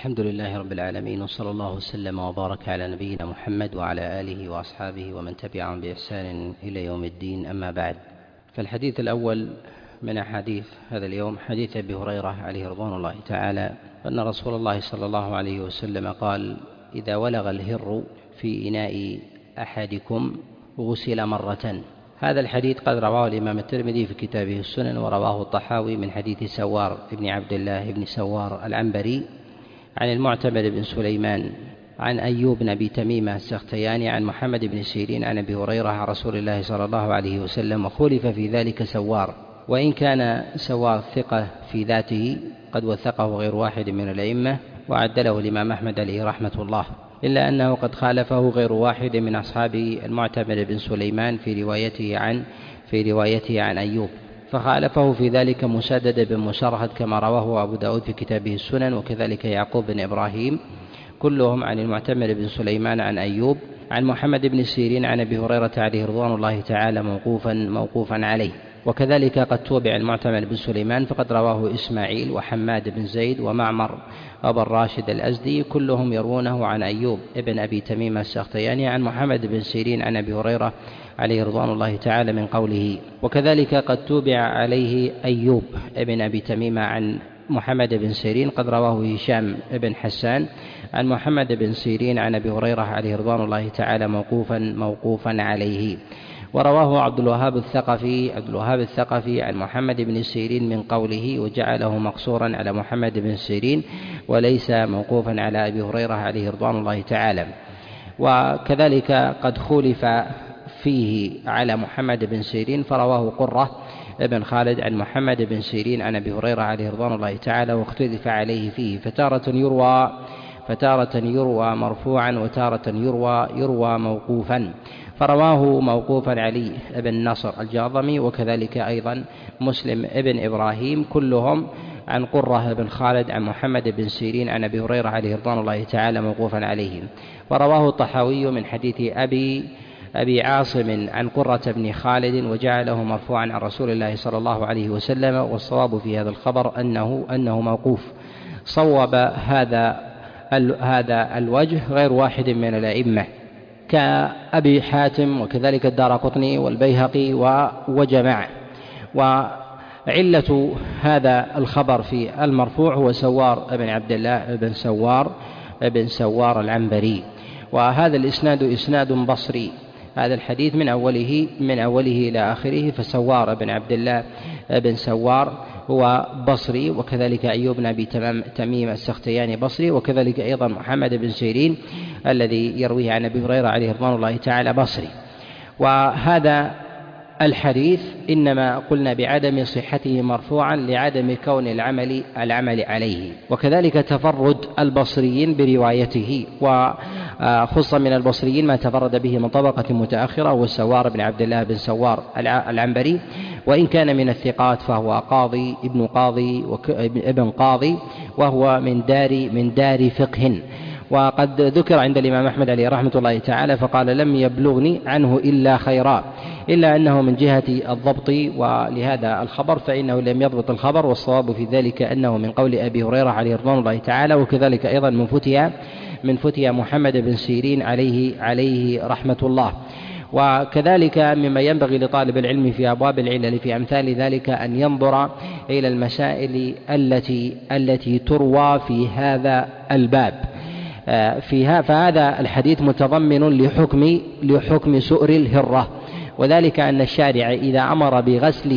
الحمد لله رب العالمين، وصلى الله وسلم وبارك على نبينا محمد وعلى آله وأصحابه ومن تبعهم بإحسان إلى يوم الدين. أما بعد، فالحديث الأول من أحاديث هذا اليوم حديث أبي هريرة عليه رضوان الله تعالى أن رسول الله صلى الله عليه وسلم قال: إذا ولغ الهر في إناء أحدكم غسل مرة. هذا الحديث قد رواه الإمام الترمذي في كتابه السنن، ورواه الطحاوي من حديث سوار بن عبد الله بن سوار العنبري عن المعتمر بن سليمان عن أيوب بن أبي تميمة السختياني عن محمد بن سيرين عن أبي هريرة عن رسول الله صلى الله عليه وسلم. وخلف في ذلك سوار، وإن كان سوار ثقة في ذاته قد وثقه غير واحد من الأئمة وعدله الإمام أحمد عليه رحمة الله، إلا أنه قد خالفه غير واحد من أصحاب المعتمر بن سليمان في روايته عن أيوب، فخالفه في ذلك مسدد بن مشرهد كما رواه أبو داود في كتابه السنن، وكذلك يعقوب بن إبراهيم، كلهم عن المعتمر بن سليمان عن أيوب عن محمد بن سيرين عن أبي هريرة عليه رضوان الله تعالى موقوفا عليه. وكذلك قد توبع المعتمر بن سليمان فقد رواه إسماعيل وحماد بن زيد ومعمر أبو الراشد الأزدي، كلهم يروونه عن أيوب ابن أبي تميمة السختياني عن محمد بن سيرين عن أبي هريرة عليه رضوان الله تعالى من قوله. وكذلك قد توبع عليه أيوب ابن أبي تميمة عن محمد بن سيرين قد رواه هشام بن حسان عن محمد بن سيرين عن أبي هريرة عليه رضوان الله تعالى موقوفا عليه. ورواه عبد الوهاب الثقفي عن محمد بن سيرين من قوله، وجعله مقصورا على محمد بن سيرين وليس موقوفا على أبي هريرة عليه رضوان الله تعالى. وكذلك قد خولف فيه على محمد بن سيرين فرواه قرة ابن خالد عن محمد بن سيرين عن أبي هريرة عليه رضوان الله تعالى، واختلف عليه فيه، فتارة يروى مرفوعا وتارة يروى موقوفا، فرواه موقوفا علي بن نصر الجاضمي، وكذلك أيضا مسلم ابن إبراهيم، كلهم عن قرة بن خالد عن محمد بن سيرين عن أبي هريرة عليه رضوان الله تعالى موقوفا عليه. ورواه الطحاوي من حديث أبي عاصم عن قرة بن خالد وجعله مرفوعا عن رسول الله صلى الله عليه وسلم، والصواب في هذا الخبر أنه موقوف. صوب هذا الوجه غير واحد من الأئمة كأبي حاتم وكذلك الدارقطني والبيهقي وجماعة. وعلة هذا الخبر في المرفوع هو سوار بن عبد الله بن سوار العنبري، وهذا الإسناد إسناد بصري، هذا الحديث من أوله إلى آخره، فسوار بن عبد الله بن سوار هو بصري، وكذلك أيوب بن أبي تميم السختياني بصري، وكذلك أيضا محمد بن سيرين الذي يرويه عن أبي هريرة عليه رضوان الله تعالى بصري. وهذا الحديث إنما قلنا بعدم صحته مرفوعا لعدم كون العمل عليه، وكذلك تفرد البصريين بروايته، وخص من البصريين ما تفرد به من طبقة متأخرة والسوار بن عبد الله بن سوار العنبري، وإن كان من الثقات فهو ابن قاضي، وهو من دار فقه. وقد ذكر عند الإمام أحمد عليه رحمة الله تعالى فقال: لم يبلغني عنه إلا خيرا، إلا أنه من جهة الضبط، ولهذا الخبر فإنه لم يضبط الخبر، والصواب في ذلك أنه من قول أبي هريرة عليه رضوان الله تعالى، وكذلك أيضا من فتيا محمد بن سيرين عليه رحمة الله. وكذلك مما ينبغي لطالب العلم في أبواب العلل في أمثال ذلك أن ينظر إلى المسائل التي تروى في هذا الباب فهذا الحديث متضمن لحكم سؤر الهرة، وذلك أن الشارع إذا أمر بغسل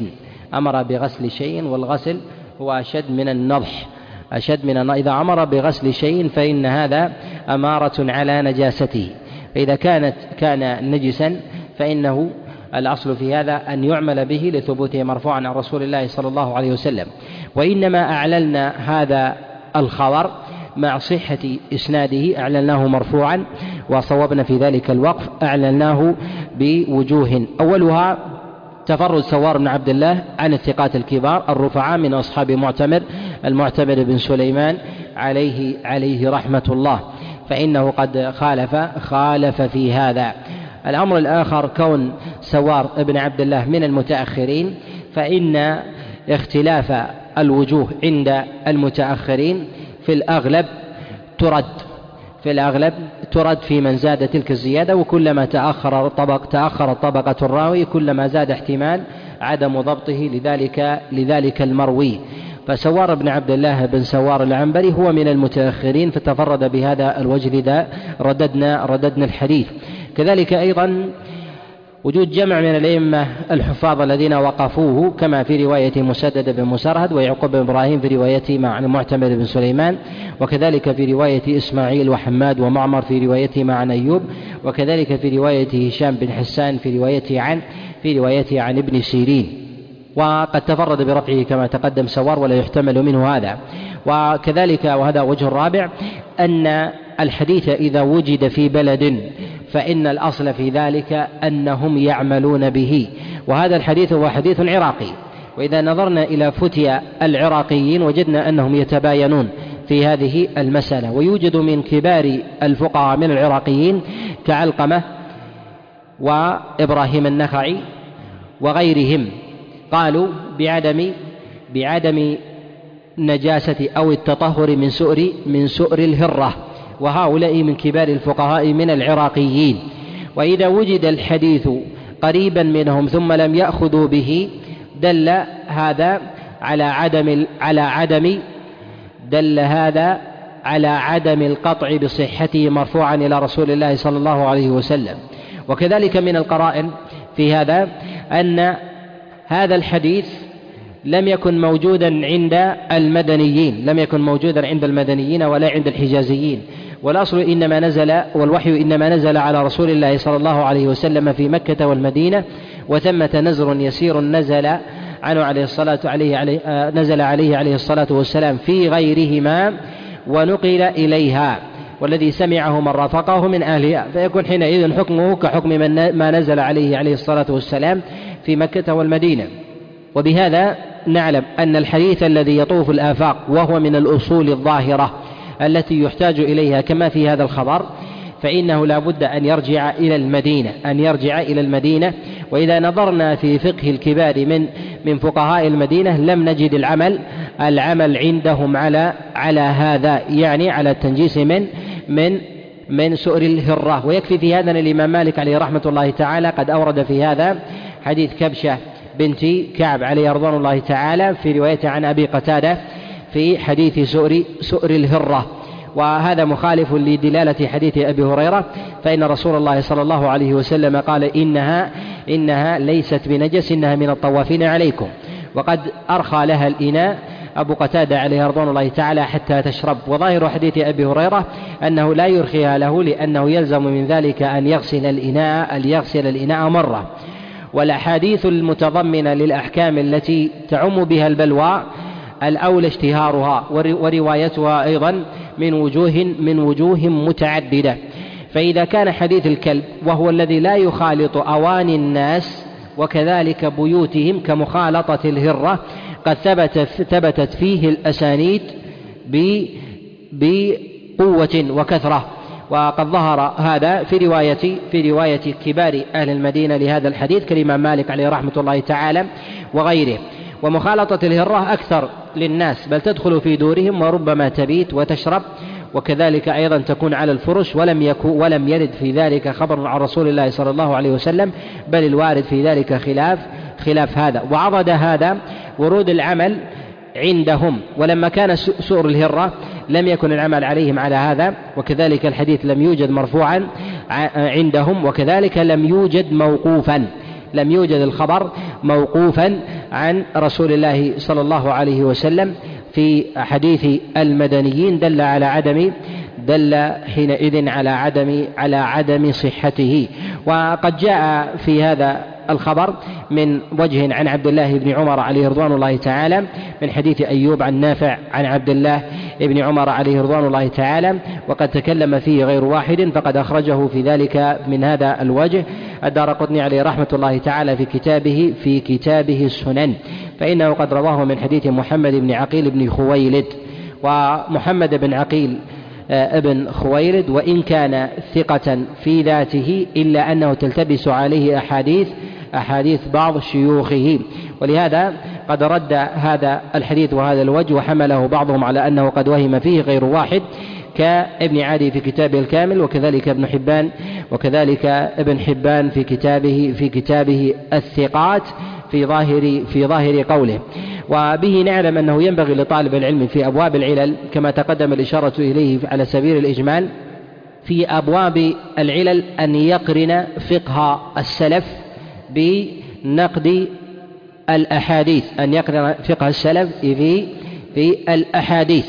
شيء والغسل هو أشد من النضح، إذا أمر بغسل شيء فإن هذا أمارة على نجاسته، فإذا كان نجسا فإنه الأصل في هذا أن يعمل به لثبوته مرفوعا عن رسول الله صلى الله عليه وسلم. وإنما أعللنا هذا الخبر مع صحة إسناده، أعلناه مرفوعا، وصوبنا في ذلك الوقف أعلناه بوجوه، أولها تفرد سوار بن عبد الله عن الثقات الكبار الرفعاء من أصحاب المعتمر بن سليمان عليه رحمة الله، فإنه قد خالف في هذا. الأمر الآخر كون سوار بن عبد الله من المتأخرين، فإن اختلاف الوجوه عند المتأخرين الأغلب ترد في من زاد تلك الزيادة، وكلما تأخر طبقة الراوي كلما زاد احتمال عدم ضبطه لذلك المروي. فسوار بن عبد الله بن سوار العنبري هو من المتأخرين فتفرد بهذا الوجه، لذا رددنا الحديث. كذلك أيضا وجود جمع من الأئمة الحفاظ الذين وقفوه، كما في رواية مسدد بن مسرهد ويعقوب بن إبراهيم في روايته مع المعتمر بن سليمان، وكذلك في رواية إسماعيل وحماد ومعمر في روايته مع أيوب، وكذلك في رواية هشام بن حسان في روايته عن ابن سيرين. وقد تفرد برفعه كما تقدم سوار ولا يحتمل منه هذا. وكذلك وهذا وجه الرابع أن الحديث إذا وجد في بلد فإن الأصل في ذلك أنهم يعملون به، وهذا الحديث هو حديث عراقي، وإذا نظرنا إلى فتيا العراقيين وجدنا أنهم يتباينون في هذه المسألة. ويوجد من كبار الفقهاء من العراقيين كعلقمة وإبراهيم النخعي وغيرهم قالوا بعدم نجاسة أو التطهر من سؤر الهرة، وهؤلاء من كبار الفقهاء من العراقيين. وإذا وجد الحديث قريبا منهم ثم لم يأخذوا به دل هذا على عدم القطع بصحته مرفوعا إلى رسول الله صلى الله عليه وسلم. وكذلك من القرائن في هذا أن هذا الحديث لم يكن موجودا عند المدنيين ولا عند الحجازيين، والأصل إنما نزل والوحي إنما نزل على رسول الله صلى الله عليه وسلم في مكة والمدينة، وثمة نزر يسير نزل عليه الصلاة والسلام في غيرهما ونقل إليها، والذي سمعه من رافقه من أهلها، فيكون حينئذ حكمه كحكم ما نزل عليه الصلاة والسلام في مكة والمدينة. وبهذا نعلم أن الحديث الذي يطوف الآفاق وهو من الأصول الظاهرة التي يحتاج إليها كما في هذا الخبر، فإنه لا بد أن يرجع إلى المدينة. وإذا نظرنا في فقه الكبار من فقهاء المدينة لم نجد العمل عندهم على هذا، يعني على التنجيس من سؤر الهرة. ويكفي في هذا الإمام مالك عليه رحمة الله تعالى قد أورد في هذا حديث كبشة بنت كعب عليه رضوان الله تعالى في روايته عن أبي قتادة في حديث سؤر الهرة، وهذا مخالف لدلالة حديث أبي هريرة، فإن رسول الله صلى الله عليه وسلم قال إنها ليست بنجس، إنها من الطوافين عليكم، وقد أرخى لها الإناء أبو قتادة عليه رضوان الله تعالى حتى تشرب. وظاهر حديث أبي هريرة أنه لا يرخيها له، لأنه يلزم من ذلك أن يغسل الإناء مرة. والأحاديث المتضمنة للأحكام التي تعم بها البلوى الأولى اشتهارها وروايتها أيضا من وجوه متعددة. فإذا كان حديث الكلب وهو الذي لا يخالط أواني الناس وكذلك بيوتهم كمخالطة الهرة قد ثبتت فيه الأسانيد بقوة وكثرة، وقد ظهر هذا في رواية كبار أهل المدينة لهذا الحديث كالإمام مالك عليه رحمة الله تعالى وغيره. ومخالطة الهرة أكثر للناس، بل تدخل في دورهم وربما تبيت وتشرب، وكذلك أيضا تكون على الفرش، ولم يرد في ذلك خبر عن رسول الله صلى الله عليه وسلم، بل الوارد في ذلك خلاف هذا. وعضد هذا ورود العمل عندهم، ولما كان سؤر الهرة لم يكن العمل عليهم على هذا، وكذلك الحديث لم يوجد مرفوعا عندهم، وكذلك لم يوجد الخبر موقوفا عن رسول الله صلى الله عليه وسلم في حديث المدنيين، دل حينئذ على عدم صحته. وقد جاء في هذا الخبر من وجه عن عبد الله بن عمر عليه رضوان الله تعالى من حديث أيوب عن نافع عن عبد الله بن عمر عليه رضوان الله تعالى، وقد تكلم فيه غير واحد، فقد أخرجه في ذلك من هذا الوجه الدارقطني عليه رحمة الله تعالى في كتابه السنن، فإنه قد رواه من حديث محمد بن عقيل بن خويلد. ومحمد بن عقيل ابن خويلد وإن كان ثقة في ذاته إلا أنه تلتبس عليه أحاديث بعض شيوخه، ولهذا قد رد هذا الحديث وهذا الوجه، وحمله بعضهم على أنه قد وهم فيه غير واحد كابن عدي في كتابه الكامل، وكذلك ابن حبان في كتابه الثقات في ظاهر قوله. وبه نعلم أنه ينبغي لطالب العلم في أبواب العلل كما تقدم الإشارة إليه على سبيل الإجمال في أبواب العلل أن يقرن فقه السلف بنقد الأحاديث، أن يقرن فقه السلف في الأحاديث،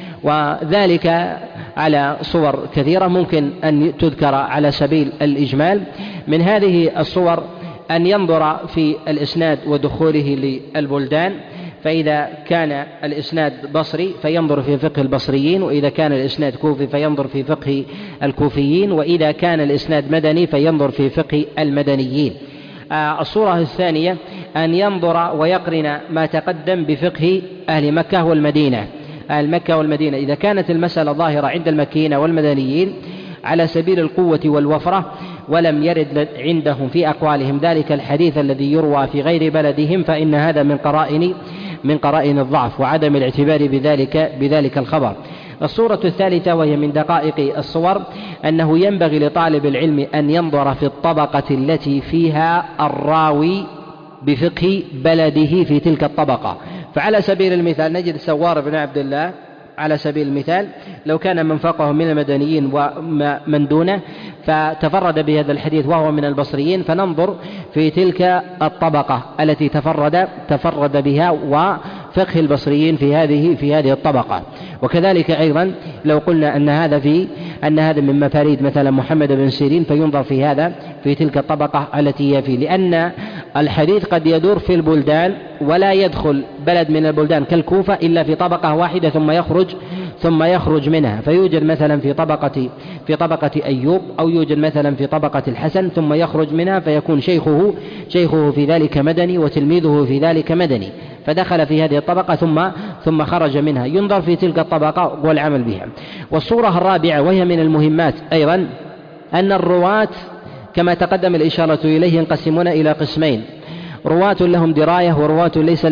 وذلك على صور كثيرة ممكن أن تذكر على سبيل الإجمال. من هذه الصور أن ينظر في الإسناد ودخوله للبلدان، فإذا كان الإسناد بصري فينظر في فقه البصريين، وإذا كان الإسناد كوفي فينظر في فقه الكوفيين، وإذا كان الإسناد مدني فينظر في فقه المدنيين. الصورة الثانية أن ينظر ويقرن ما تقدم بفقه أهل مكة والمدينة. أهل مكة والمدينة إذا كانت المسألة ظاهرة عند المكيين والمدنيين على سبيل القوة والوفرة، ولم يرد عندهم في أقوالهم ذلك الحديث الذي يروى في غير بلدهم، فإن هذا من قرائن الضعف وعدم الاعتبار بذلك الخبر. الصورة الثالثة وهي من دقائق الصور أنه ينبغي لطالب العلم أن ينظر في الطبقة التي فيها الراوي بفقه بلده في تلك الطبقة. فعلى سبيل المثال نجد سوار بن عبد الله على سبيل المثال لو كان من فوقه من المدنيين ومن دونه فتفرد بهذا الحديث وهو من البصريين، فننظر في تلك الطبقة التي تفرد بها وفقه البصريين في هذه الطبقة. وكذلك أيضا لو قلنا أن هذا من مفاريد مثلا محمد بن سيرين، فينظر في تلك الطبقة التي هي فيه، لأن الحديث قد يدور في البلدان ولا يدخل بلد من البلدان كالكوفة إلا في طبقة واحدة ثم يخرج منها، فيوجد مثلا في طبقة أيوب، أو يوجد مثلا في طبقة الحسن ثم يخرج منها، فيكون شيخه في ذلك مدني وتلميذه في ذلك مدني، فدخل في هذه الطبقة ثم خرج منها، ينظر في تلك الطبقة والعمل بها. والصورة الرابعة وهي من المهمات أيضا أن الرواة كما تقدم الإشارة إليه ينقسمون إلى قسمين: رواة لهم دراية ورواة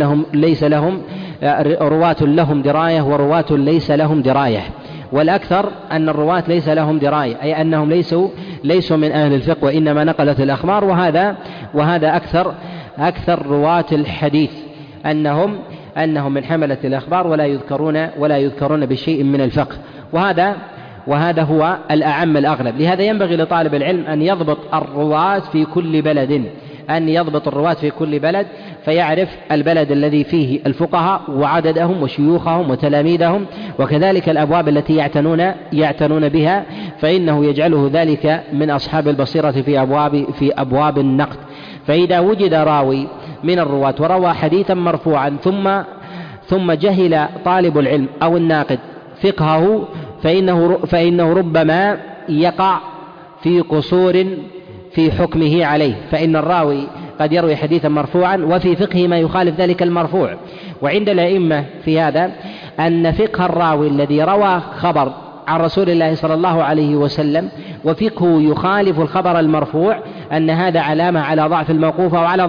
رواة لهم دراية ورواة ليس لهم دراية. والأكثر أن الرواة ليس لهم دراية، أي أنهم ليسوا من أهل الفقه وإنما نقلت الأخبار، وهذا أكثر رواة الحديث أنهم من حملة الأخبار ولا يذكرون بشيء من الفقه، وهذا هو الأعم الأغلب. لهذا ينبغي لطالب العلم أن يضبط الرواة في كل بلد، فيعرف البلد الذي فيه الفقهاء وعددهم وشيوخهم وتلاميذهم، وكذلك الأبواب التي يعتنون بها، فإنه يجعله ذلك من أصحاب البصيرة في أبواب النقد. فإذا وجد راوي من الرواة وروى حديثا مرفوعا ثم جهل طالب العلم أو الناقد فقهه، فإنه ربما يقع في قصور في حكمه عليه، فإن الراوي قد يروي حديثا مرفوعا وفي فقهه ما يخالف ذلك المرفوع. وعند الأئمة في هذا أن فقه الراوي الذي روى خبر عن رسول الله صلى الله عليه وسلم وفقهه يخالف الخبر المرفوع، أن هذا علامة على ضعف الموقوف وعلى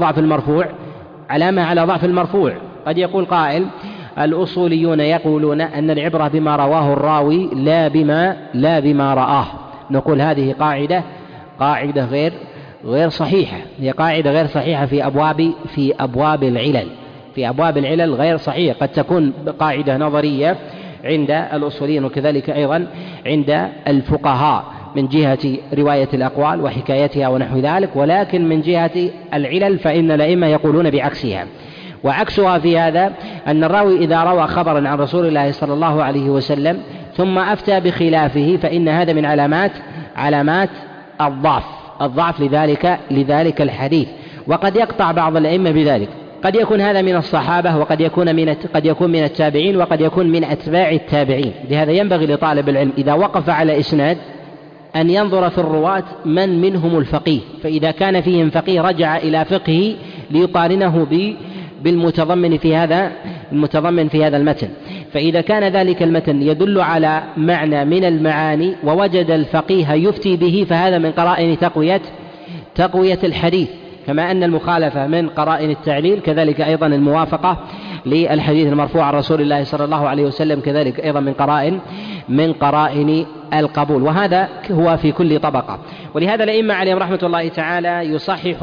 ضعف المرفوع. قد يقول قائل: الأصوليون يقولون أن العبرة بما رواه الراوي لا بما رآه. نقول هذه قاعدة غير صحيحة، هي قاعدة غير صحيحة في أبواب العلل غير صحيحة. قد تكون قاعدة نظرية عند الأصوليين وكذلك أيضا عند الفقهاء من جهة رواية الأقوال وحكايتها ونحو ذلك، ولكن من جهة العلل فإن الأئمة يقولون بعكسها. وعكسها في هذا أن الراوي إذا روى خبرا عن رسول الله صلى الله عليه وسلم ثم أفتى بخلافه، فإن هذا من علامات الضعف لذلك الحديث. وقد يقطع بعض الأئمة بذلك، قد يكون هذا من الصحابة، وقد يكون من التابعين، وقد يكون من أتباع التابعين. لهذا ينبغي لطالب العلم إذا وقف على إسناد أن ينظر في الرواة من منهم الفقيه، فإذا كان فيهم فقيه رجع إلى فقهه ليقارنه بالمتضمن في هذا المتن. فإذا كان ذلك المتن يدل على معنى من المعاني ووجد الفقيه يفتي به، فهذا من قرائن تقوية الحديث. كما أن المخالفة من قرائن التعليل كذلك أيضا الموافقة للحديث المرفوع عن رسول الله صلى الله عليه وسلم كذلك أيضا من قرائن القبول، وهذا هو في كل طبقة. ولهذا الأئمة عليهم رحمة الله تعالى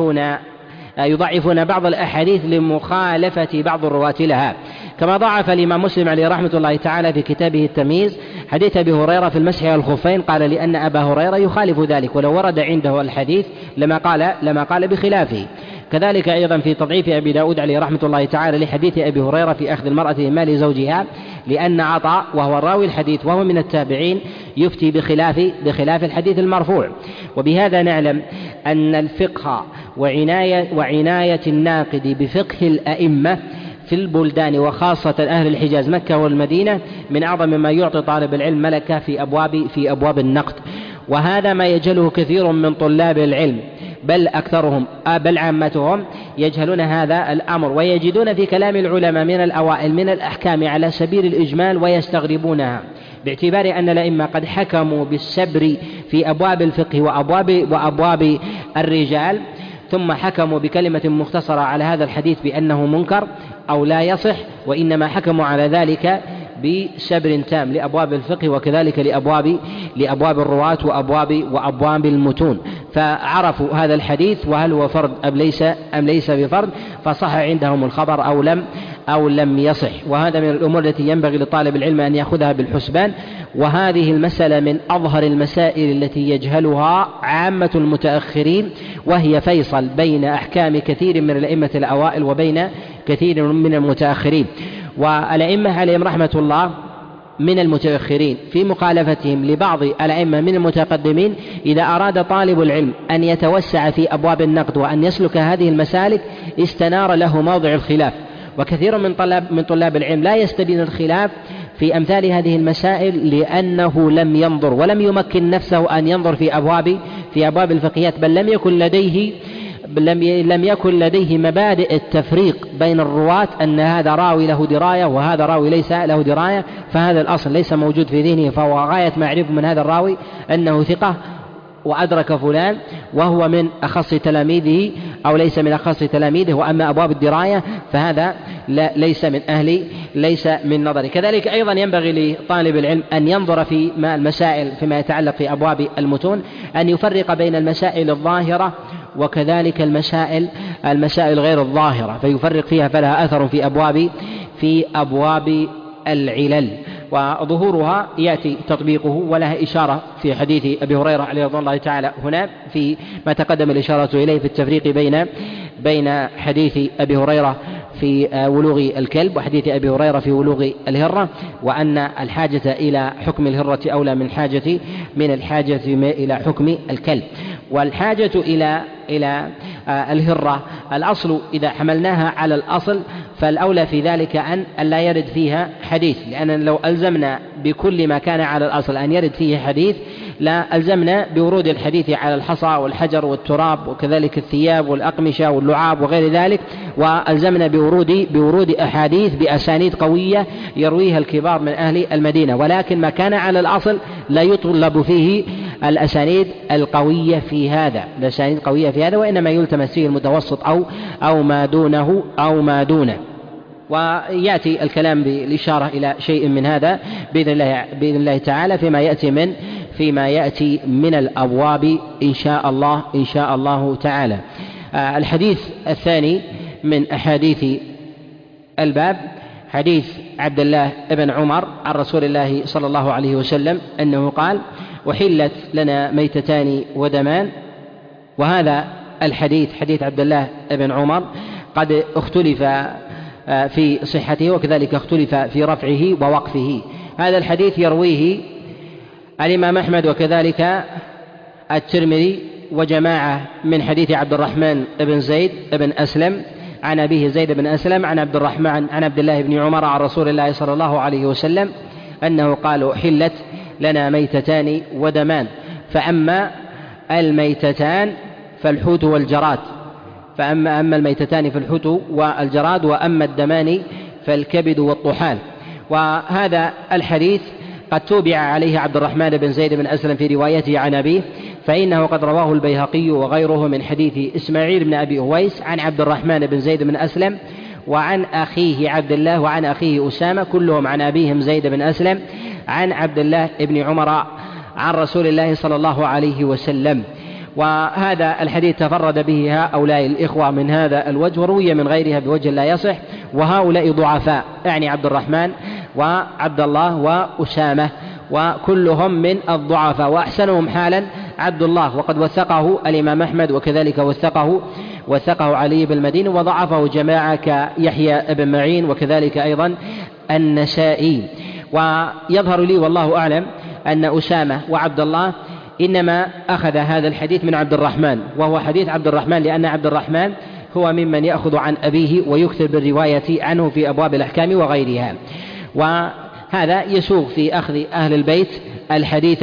يضعفون بعض الأحاديث لمخالفة بعض الرواة لها، كما ضعف الإمام مسلم عليه رحمة الله تعالى في كتابه التمييز حديث أبي هريرة في المسح على الخفين، قال لأن أبا هريرة يخالف ذلك، ولو ورد عنده الحديث لما قال بخلافه. كذلك أيضا في تضعيف أبي داود عليه رحمة الله تعالى لحديث أبي هريرة في أخذ المرأة من مال زوجها، لأن عطاء وهو راوي الحديث وهو من التابعين يفتي بخلاف الحديث المرفوع. وبهذا نعلم أن الفقه وعناية الناقد بفقه الأئمة في البلدان وخاصة أهل الحجاز مكة والمدينة من أعظم ما يعطي طالب العلم ملكة في أبواب النقد، وهذا ما يجهله كثير من طلاب العلم، بل عامتهم يجهلون هذا الأمر، ويجدون في كلام العلماء من الأوائل من الأحكام على سبيل الإجمال ويستغربونها، باعتبار أن الأئمة قد حكموا بالسبر في أبواب الفقه وأبواب الرجال، ثم حكموا بكلمة مختصرة على هذا الحديث بأنه منكر أو لا يصح، وإنما حكموا على ذلك بسبر تام لأبواب الفقه وكذلك لأبواب الرواة وأبواب المتون، فعرفوا هذا الحديث وهل هو فرد أم ليس بفرد، فصح عندهم الخبر أو لم يصح. وهذا من الأمور التي ينبغي لطالب العلم أن يأخذها بالحسبان، وهذه المسألة من أظهر المسائل التي يجهلها عامة المتأخرين، وهي فيصل بين أحكام كثير من الأئمة الأوائل وبين كثير من المتأخرين. والأئمة عليهم رحمة الله من المتأخرين في مخالفتهم لبعض الأئمة من المتقدمين، إذا أراد طالب العلم أن يتوسع في أبواب النقد وأن يسلك هذه المسالك استنار له موضع الخلاف، وكثير من طلاب العلم لا يستبين الخلاف في أمثال هذه المسائل لأنه لم ينظر ولم يمكن نفسه أن ينظر في أبواب الفقهيات، بل لم يكن لديه مبادئ التفريق بين الرواة، أن هذا راوي له دراية وهذا راوي ليس له دراية، فهذا الأصل ليس موجود في ذهنه، فهو غاية ما يعرف من هذا الراوي أنه ثقة وأدرك فلان وهو من أخص تلاميذه أو ليس من أخص تلاميذه، وأما أبواب الدراية فهذا ليس من نظره. كذلك أيضا ينبغي لطالب العلم أن ينظر في المسائل فيما يتعلق في أبواب المتون، أن يفرق بين المسائل الظاهرة وكذلك المسائل غير الظاهرة، فيفرق فيها، فلها أثر في أبواب العلل، وظهورها يأتي تطبيقه ولها إشارة في حديث أبي هريرة عليه رضي الله تعالى هنا في ما تقدم الإشارة إليه في التفريق بين حديث أبي هريرة في ولوغ الكلب وحديث أبي هريرة في ولوغ الهرة، وأن الحاجة إلى حكم الهرة أولى من الحاجة إلى حكم الكلب. والحاجة إلى الهرة الأصل إذا حملناها على الأصل فالأولى في ذلك أن لا يرد فيها حديث، لأن لو ألزمنا بكل ما كان على الأصل أن يرد فيه حديث لا ألزمنا بورود الحديث على الحصى والحجر والتراب وكذلك الثياب والأقمشة واللعاب وغير ذلك، وألزمنا بورود أحاديث بأسانيد قوية يرويها الكبار من أهل المدينة، ولكن ما كان على الأصل لا يطلب فيه الأسانيد القوية في هذا، وإنما يلتمس فيه المتوسط أو ما دونه. ويأتي الكلام بالإشارة إلى شيء من هذا بإذن الله تعالى فيما يأتي من الأبواب إن شاء الله تعالى. الحديث الثاني من أحاديث الباب حديث عبد الله بن عمر عن رسول الله صلى الله عليه وسلم أنه قال: وحلت لنا ميتتان ودمان. وهذا الحديث حديث عبد الله بن عمر قد اختلف في صحته وكذلك اختلف في رفعه ووقفه. هذا الحديث يرويه الإمام أحمد وكذلك الترمذي وجماعة من حديث عبد الرحمن بن زيد بن أسلم عن أبيه زيد بن أسلم عن عبد الله بن عمر عن رسول الله صلى الله عليه وسلم أنه قال: حلت لنا ميتتان ودمان، فأما الميتتان فالحوت والجراد، فأما الميتتان فالحوت والجراد، وأما الدمان فالكبد والطحال. وهذا الحديث قد توبع عليه عبد الرحمن بن زيد بن أسلم في روايته عن أبيه، فإنه قد رواه البيهقي وغيره من حديث إسماعيل بن أبي أويس عن عبد الرحمن بن زيد بن أسلم وعن أخيه عبد الله وعن أخيه أسامة كلهم عن أبيهم زيد بن أسلم عن عبد الله بن عمر عن رسول الله صلى الله عليه وسلم. وهذا الحديث تفرد به هؤلاء الإخوة من هذا الوجه، وروي من غيرها بوجه لا يصح، وهؤلاء ضعفاء، يعني عبد الرحمن وعبد الله وأسامة، وكلهم من الضعفاء، وأحسنهم حالا عبد الله، وقد وثقه الإمام أحمد وكذلك وثقه علي بن المديني، وضعفه جماعة كيحيى بن معين وكذلك أيضا النسائي. ويظهر لي والله أعلم أن أسامة وعبد الله إنما أخذ هذا الحديث من عبد الرحمن، وهو حديث عبد الرحمن، لأن عبد الرحمن هو ممن يأخذ عن أبيه ويكثر بالرواية عنه في أبواب الأحكام وغيرها، وهذا يسوغ في أخذ أهل البيت الحديث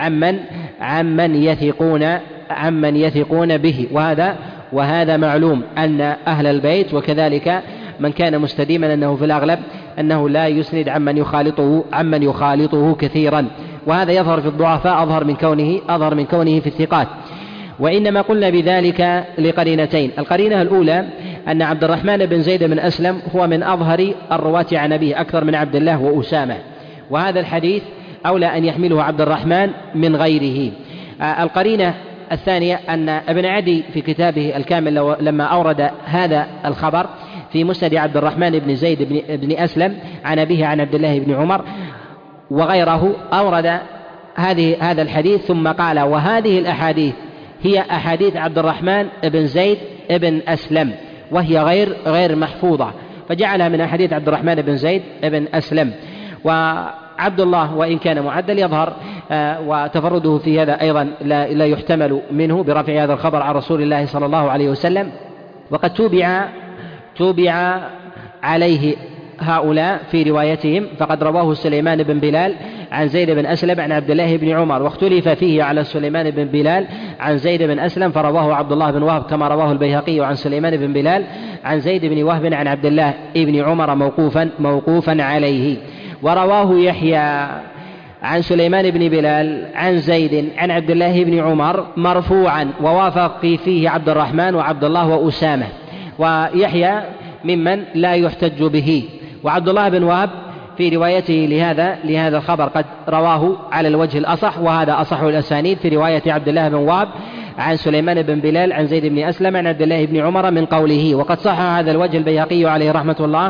عمن يثقون به، وهذا معلوم أن أهل البيت وكذلك من كان مستديما أنه في الأغلب أنه لا يسند عمن يخالطه كثيرا، وهذا يظهر في الضعفاء أظهر من كونه في الثقات. وإنما قلنا بذلك لقرينتين: القرينة الأولى أن عبد الرحمن بن زيد بن أسلم هو من أظهر الرواة عن أبيه أكثر من عبد الله وأسامة، وهذا الحديث أولى أن يحمله عبد الرحمن من غيره. القرينة الثانية أن ابن عدي في كتابه الكامل لما أورد هذا الخبر في مسند عبد الرحمن بن زيد بن أسلم عن أبيه عن عبد الله بن عمر وغيره، أورد هذا الحديث ثم قال: وهذه الأحاديث هي أحاديث عبد الرحمن بن زيد بن أسلم، وهي غير محفوظة، فجعلها من أحاديث عبد الرحمن بن زيد بن أسلم. وعبد الله وإن كان معدل يظهر وتفرده في هذا أيضا لا يحتمل منه برفع هذا الخبر عن رسول الله صلى الله عليه وسلم، وقد توبع عليه هؤلاء في روايتهم، فقد رواه سليمان بن بلال عن زيد بن أسلم عن عبد الله بن عمر، واختلف فيه على سليمان بن بلال عن زيد بن أسلم فرواه عبد الله بن وهب كما رواه البيهقي عن سليمان بن بلال عن زيد بن وهب عن عبد الله بن عمر موقوفا عليه. ورواه يحيى عن سليمان بن بلال عن زيد عن عبد الله بن عمر مرفوعا، ووافق فيه عبد الرحمن وعبد الله وأسامة، ويحيى ممن لا يحتج به. وعبد الله بن وهب في روايته لهذا الخبر قد رواه على الوجه الأصح، وهذا أصح الأسانيد في رواية عبد الله بن وهب عن سليمان بن بلال عن زيد بن أسلم عن عبد الله بن عمر من قوله. وقد صح هذا الوجه البيهقي عليه رحمة الله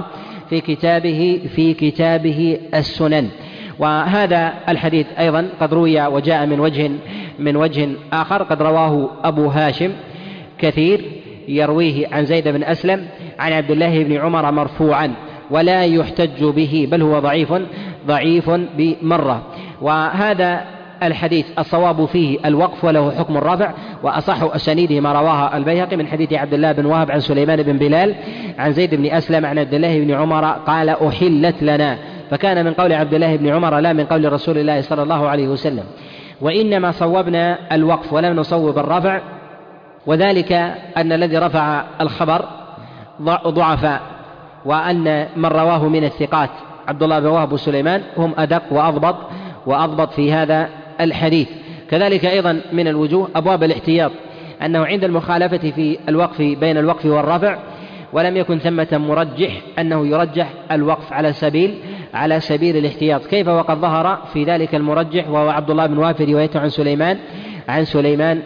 في كتابه السنن. وهذا الحديث أيضا قد روي وجاء من وجه آخر، قد رواه أبو هاشم كثير يرويه عن زيد بن أسلم عن عبد الله بن عمر مرفوعا، ولا يحتج به، بل هو ضعيف بمرة. وهذا الحديث الصواب فيه الوقف وله حكم الرفع، وأصح أسانيده ما رواها البيهقي من حديث عبد الله بن وهب عن سليمان بن بلال عن زيد بن أسلم عن عبد الله بن عمر قال: أحلت لنا، فكان من قول عبد الله بن عمر لا من قول رسول الله صلى الله عليه وسلم. وإنما صوبنا الوقف ولم نصوب الرفع، وذلك أن الذي رفع الخبر ضعفاء، وأن من رواه من الثقات عبد الله بن وهب وسليمان هم أدق وأضبط في هذا الحديث. كذلك أيضا من الوجوه أبواب الاحتياط، أنه عند المخالفة في الوقف بين الوقف والرفع ولم يكن ثمة مرجح أنه يرجح الوقف على سبيل الاحتياط، كيف وقد ظهر في ذلك المرجح وهو عبد الله بن وهب في روايته عن سليمان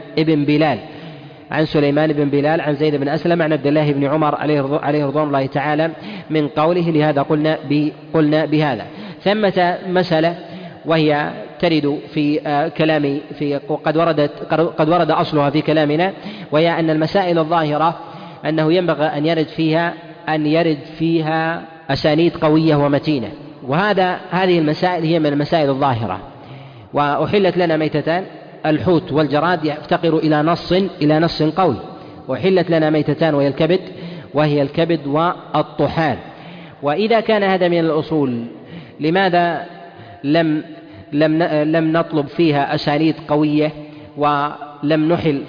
بن بلال عن زيد بن أسلم عن عبد الله بن عمر عليه رضوان الله تعالى من قوله. لهذا قلنا بهذا. ثمة مسألة وهي ترد في كلامي قد ورد أصلها في كلامنا، وهي أن المسائل الظاهرة أنه ينبغي أن يرد فيها أسانيد قوية ومتينة، هذه المسائل هي من المسائل الظاهرة. وأحلت لنا ميتتان: الحوت والجراد يفتقر إلى نص قوي. وحلت لنا ميتتان وهي الكبد والطحال. وإذا كان هذا من الأصول، لماذا لم نطلب فيها أسانيد قوية ولم نحل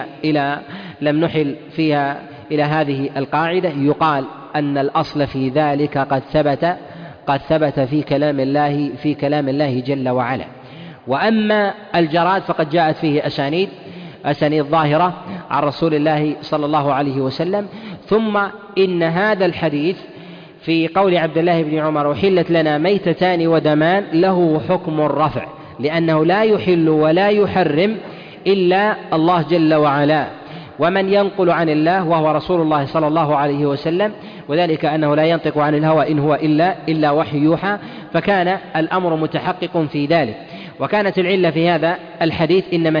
فيها إلى هذه القاعدة؟ يقال أن الأصل في ذلك قد ثبت في كلام الله جل وعلا. وأما الجراد فقد جاءت فيه أسانيد أسانيد ظاهرة عن رسول الله صلى الله عليه وسلم. ثم إن هذا الحديث في قول عبد الله بن عمر أحلت لنا ميتتان ودمان له حكم الرفع، لأنه لا يحل ولا يحرم إلا الله جل وعلا، ومن ينقل عن الله وهو رسول الله صلى الله عليه وسلم، وذلك أنه لا ينطق عن الهوى إن هو إلا وحي يوحى، فكان الأمر متحقق في ذلك. وكانت العلة في هذا الحديث إنما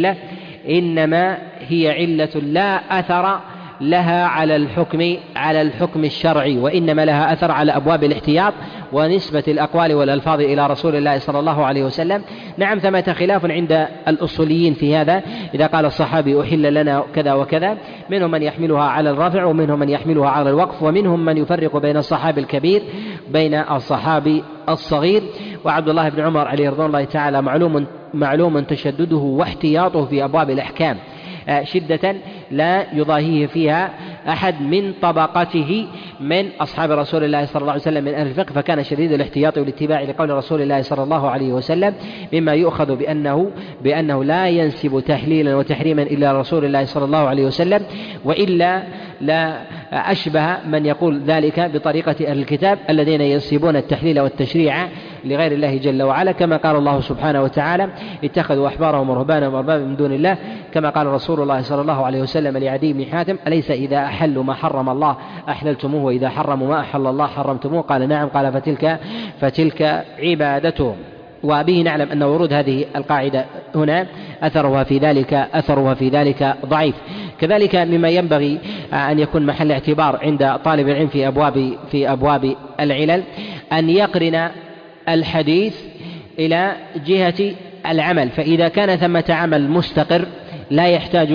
هي علة لا أثر لها على الحكم الشرعي، وإنما لها أثر على أبواب الاحتياط ونسبة الأقوال والألفاظ إلى رسول الله صلى الله عليه وسلم. نعم، ثمة خلاف عند الأصوليين في هذا، إذا قال الصحابي أحل لنا كذا وكذا، منهم من يحملها على الرفع ومنهم من يحملها على الوقف، ومنهم من يفرق بين الصحابي الكبير بين الصحابي الصغير. وعبد الله بن عمر عليه رضوان الله تعالى معلوم تشدده واحتياطه في أبواب الأحكام شدة لا يضاهيه فيها أحد من طبقته من أصحاب رسول الله صلى الله عليه وسلم من أهل الفقه، فكان شديد الاحتياط والاتباع لقول رسول الله صلى الله عليه وسلم، مما يؤخذ بأنه لا ينسب تحليلا وتحريما إلا رسول الله صلى الله عليه وسلم، وإلا لا أشبه من يقول ذلك بطريقة أهل الكتاب الذين ينسبون التحليل والتشريع لغير الله جل وعلا، كما قال الله سبحانه وتعالى: اتخذوا أحبارهم ورهبانهم أربابا من دون الله، كما قال رسول الله صلى الله عليه وسلم لعدي بن حاتم: أليس إذا أحلوا ما حرم الله أحللتموه وإذا حرموا ما أحل الله حرمتموه؟ قال: نعم. قال: فتلك عبادتهم. وبه نعلم أن ورود هذه القاعدة هنا أثرها في ذلك ضعيف. كذلك مما ينبغي أن يكون محل اعتبار عند طالب العلم في أبواب العلل أن يقرن الحديث إلى جهة العمل، فإذا كان ثمة عمل مستقر لا يحتاج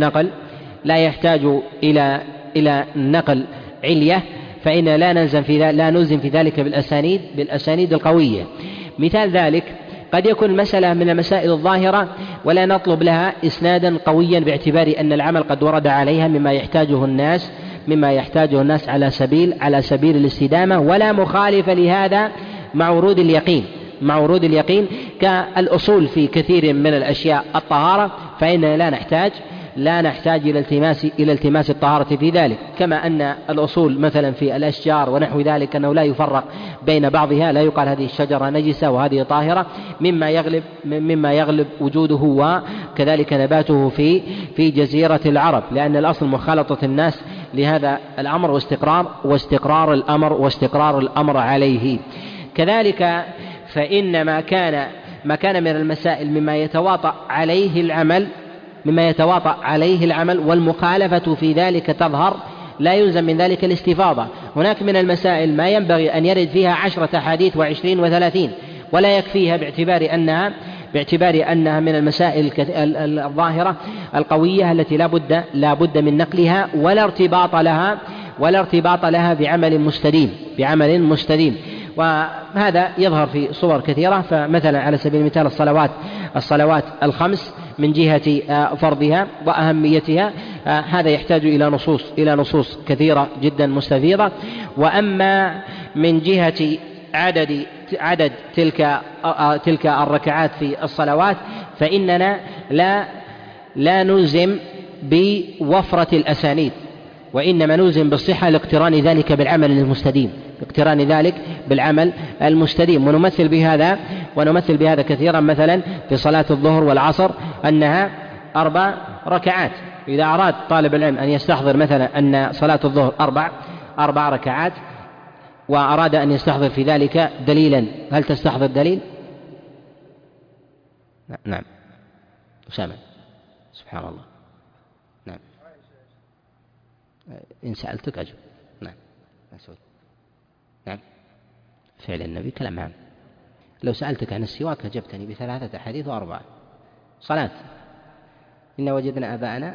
إلى نقل علية، فإن لا نلزم في ذلك بالأسانيد القوية. مثال ذلك قد يكون المسألة من المسائل الظاهرة ولا نطلب لها إسنادا قويا باعتبار أن العمل قد ورد عليها مما يحتاجه الناس على سبيل الاستدامة، ولا مخالف لهذا مع ورود اليقين كالأصول في كثير من الأشياء الطهارة، فإننا لا نحتاج إلى التماس الطهارة في ذلك، كما أن الأصول مثلا في الأشجار ونحو ذلك أنه لا يفرق بين بعضها، لا يقال هذه الشجرة نجسة وهذه طاهرة، مما يغلب وجوده وكذلك نباته في جزيرة العرب، لأن الأصل مخالطة الناس لهذا الأمر واستقرار الأمر عليه. كذلك فإن ما كان من المسائل مما يتواطأ عليه العمل والمخالفة في ذلك تظهر، لا يلزم من ذلك الاستفاضة. هناك من المسائل ما ينبغي أن يرد فيها 10 أحاديث و20 و30 ولا يكفيها باعتبار أنها من المسائل الظاهرة القوية التي لا بد من نقلها ولا ارتباط لها بعمل مستديم. وهذا يظهر في صور كثيرة، فمثلا على سبيل المثال الصلوات الخمس من جهة فرضها وأهميتها، هذا يحتاج إلى نصوص كثيرة جدا مستفيضة. وأما من جهة عدد تلك الركعات في الصلوات فإننا لا نلزم بوفرة الأسانيد، وإنما نلزم بالصحة لاقتران ذلك بالعمل المستديم. ونمثل بهذا كثيرا، مثلا في صلاة الظهر والعصر أنها 4 ركعات. إذا أراد طالب العلم أن يستحضر مثلا أن صلاة الظهر 4 ركعات وأراد أن يستحضر في ذلك دليلا، هل تستحضر دليل؟ نعم. أسامة، سبحان الله. نعم، إن سألتك أجب. نعم، فعل النبي كلام عام. لو سألتك عن السواك أجبتني ب3 أحاديث و4 صلاة. إن وجدنا آباءنا،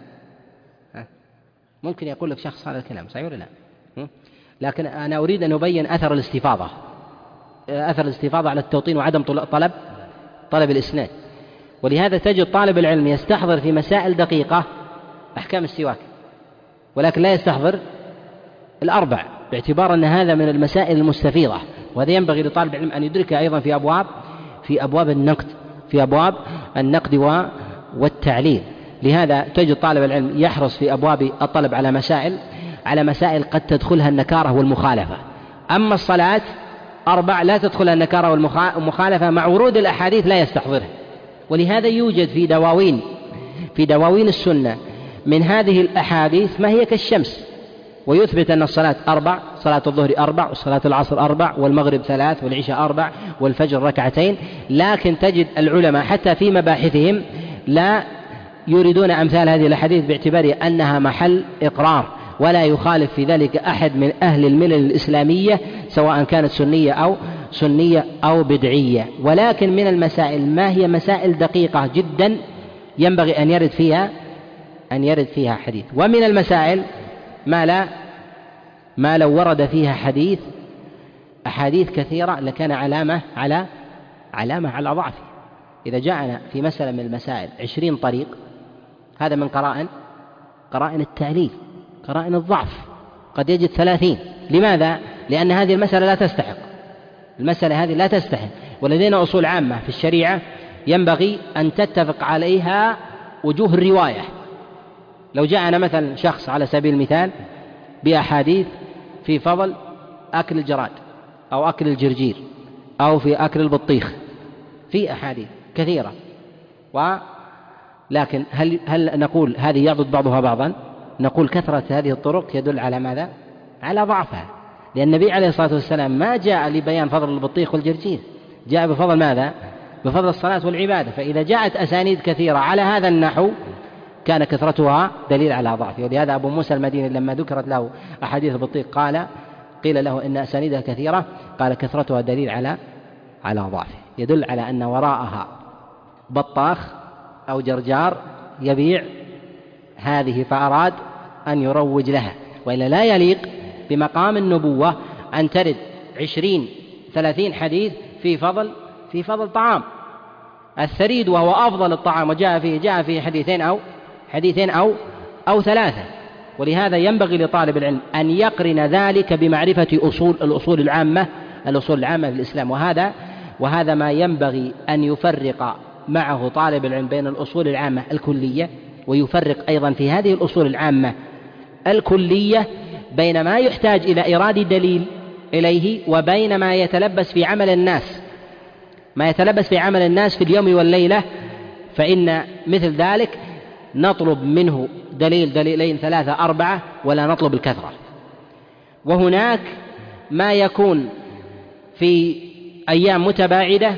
ممكن يقول لك شخص هذا الكلام صحيح ولا لا؟ لكن أنا أريد أن أبين أثر الاستفاضة على التوطين وعدم طلب الإسناد. ولهذا تجد طالب العلم يستحضر في مسائل دقيقة أحكام السواك، ولكن لا يستحضر 4 باعتبار أن هذا من المسائل المستفيضة، وهذا ينبغي لطالب العلم أن يدركها أيضا في أبواب النقد والتعليل. لهذا تجد طالب العلم يحرص في أبواب الطلب على مسائل قد تدخلها النكارة والمخالفة. أما الصلاة 4 لا تدخلها النكارة والمخالفة، مع ورود الأحاديث لا يستحضرها. ولهذا يوجد في دواوين السنة من هذه الأحاديث ما هي كالشمس، ويثبت أن الصلاة 4، صلاة الظهر 4، وصلاة العصر 4، والمغرب 3، والعشاء 4، والفجر 2. لكن تجد العلماء حتى في مباحثهم لا يريدون أمثال هذه الأحاديث باعتبار أنها محل إقرار، ولا يخالف في ذلك أحد من أهل الملل الإسلامية سواء كانت سنية أو بدعية. ولكن من المسائل ما هي مسائل دقيقة جدا ينبغي أن يرد فيها حديث، ومن المسائل ما لو ورد فيها أحاديث كثيرة لكان علامة على ضعفه. إذا جاءنا في مسألة من المسائل 20 طريق، هذا من قرائن التعليل، قرائن الضعف. قد يجد 30. لماذا؟ لأن هذه المسألة لا تستحق. ولدينا أصول عامة في الشريعة ينبغي أن تتفق عليها وجوه الرواية. لو جاءنا مثلا شخص على سبيل المثال بأحاديث في فضل أكل الجراد أو أكل الجرجير أو في أكل البطيخ، في أحاديث كثيرة، لكن هل نقول هذه يعضد بعضها بعضا؟ نقول كثرة هذه الطرق يدل على ماذا؟ على ضعفها، لأن النبي عليه الصلاة والسلام ما جاء لبيان فضل البطيخ والجرجير، جاء بفضل ماذا؟ بفضل الصلاة والعبادة. فإذا جاءت أسانيد كثيرة على هذا النحو كان كثرتها دليل على ضعفه. ولهذا أبو موسى المديني لما ذكرت له أحاديث البطيخ قيل له إن أسانيدها كثيرة، قال كثرتها دليل على ضعفه، يدل على أن وراءها بطاخ أو جرجار يبيع هذه، فأراد أن يروج لها. وإلا لا يليق بمقام النبوة أن ترد 20-30 حديث في فضل طعام الثريد وهو أفضل الطعام، وجاء فيه حديثين أو 3. ولهذا ينبغي لطالب العلم أن يقرن ذلك بمعرفة الأصول العامة في الإسلام. وهذا ما ينبغي أن يفرق معه طالب العلم بين الأصول العامة الكلية، ويفرق أيضا في هذه الأصول العامة الكلية بين ما يحتاج إلى إيراد دليل إليه وبين ما يتلبس في عمل الناس في اليوم والليلة. فإن مثل ذلك نطلب منه دليلين 3 4 ولا نطلب الكثرة. وهناك ما يكون في أيام متباعدة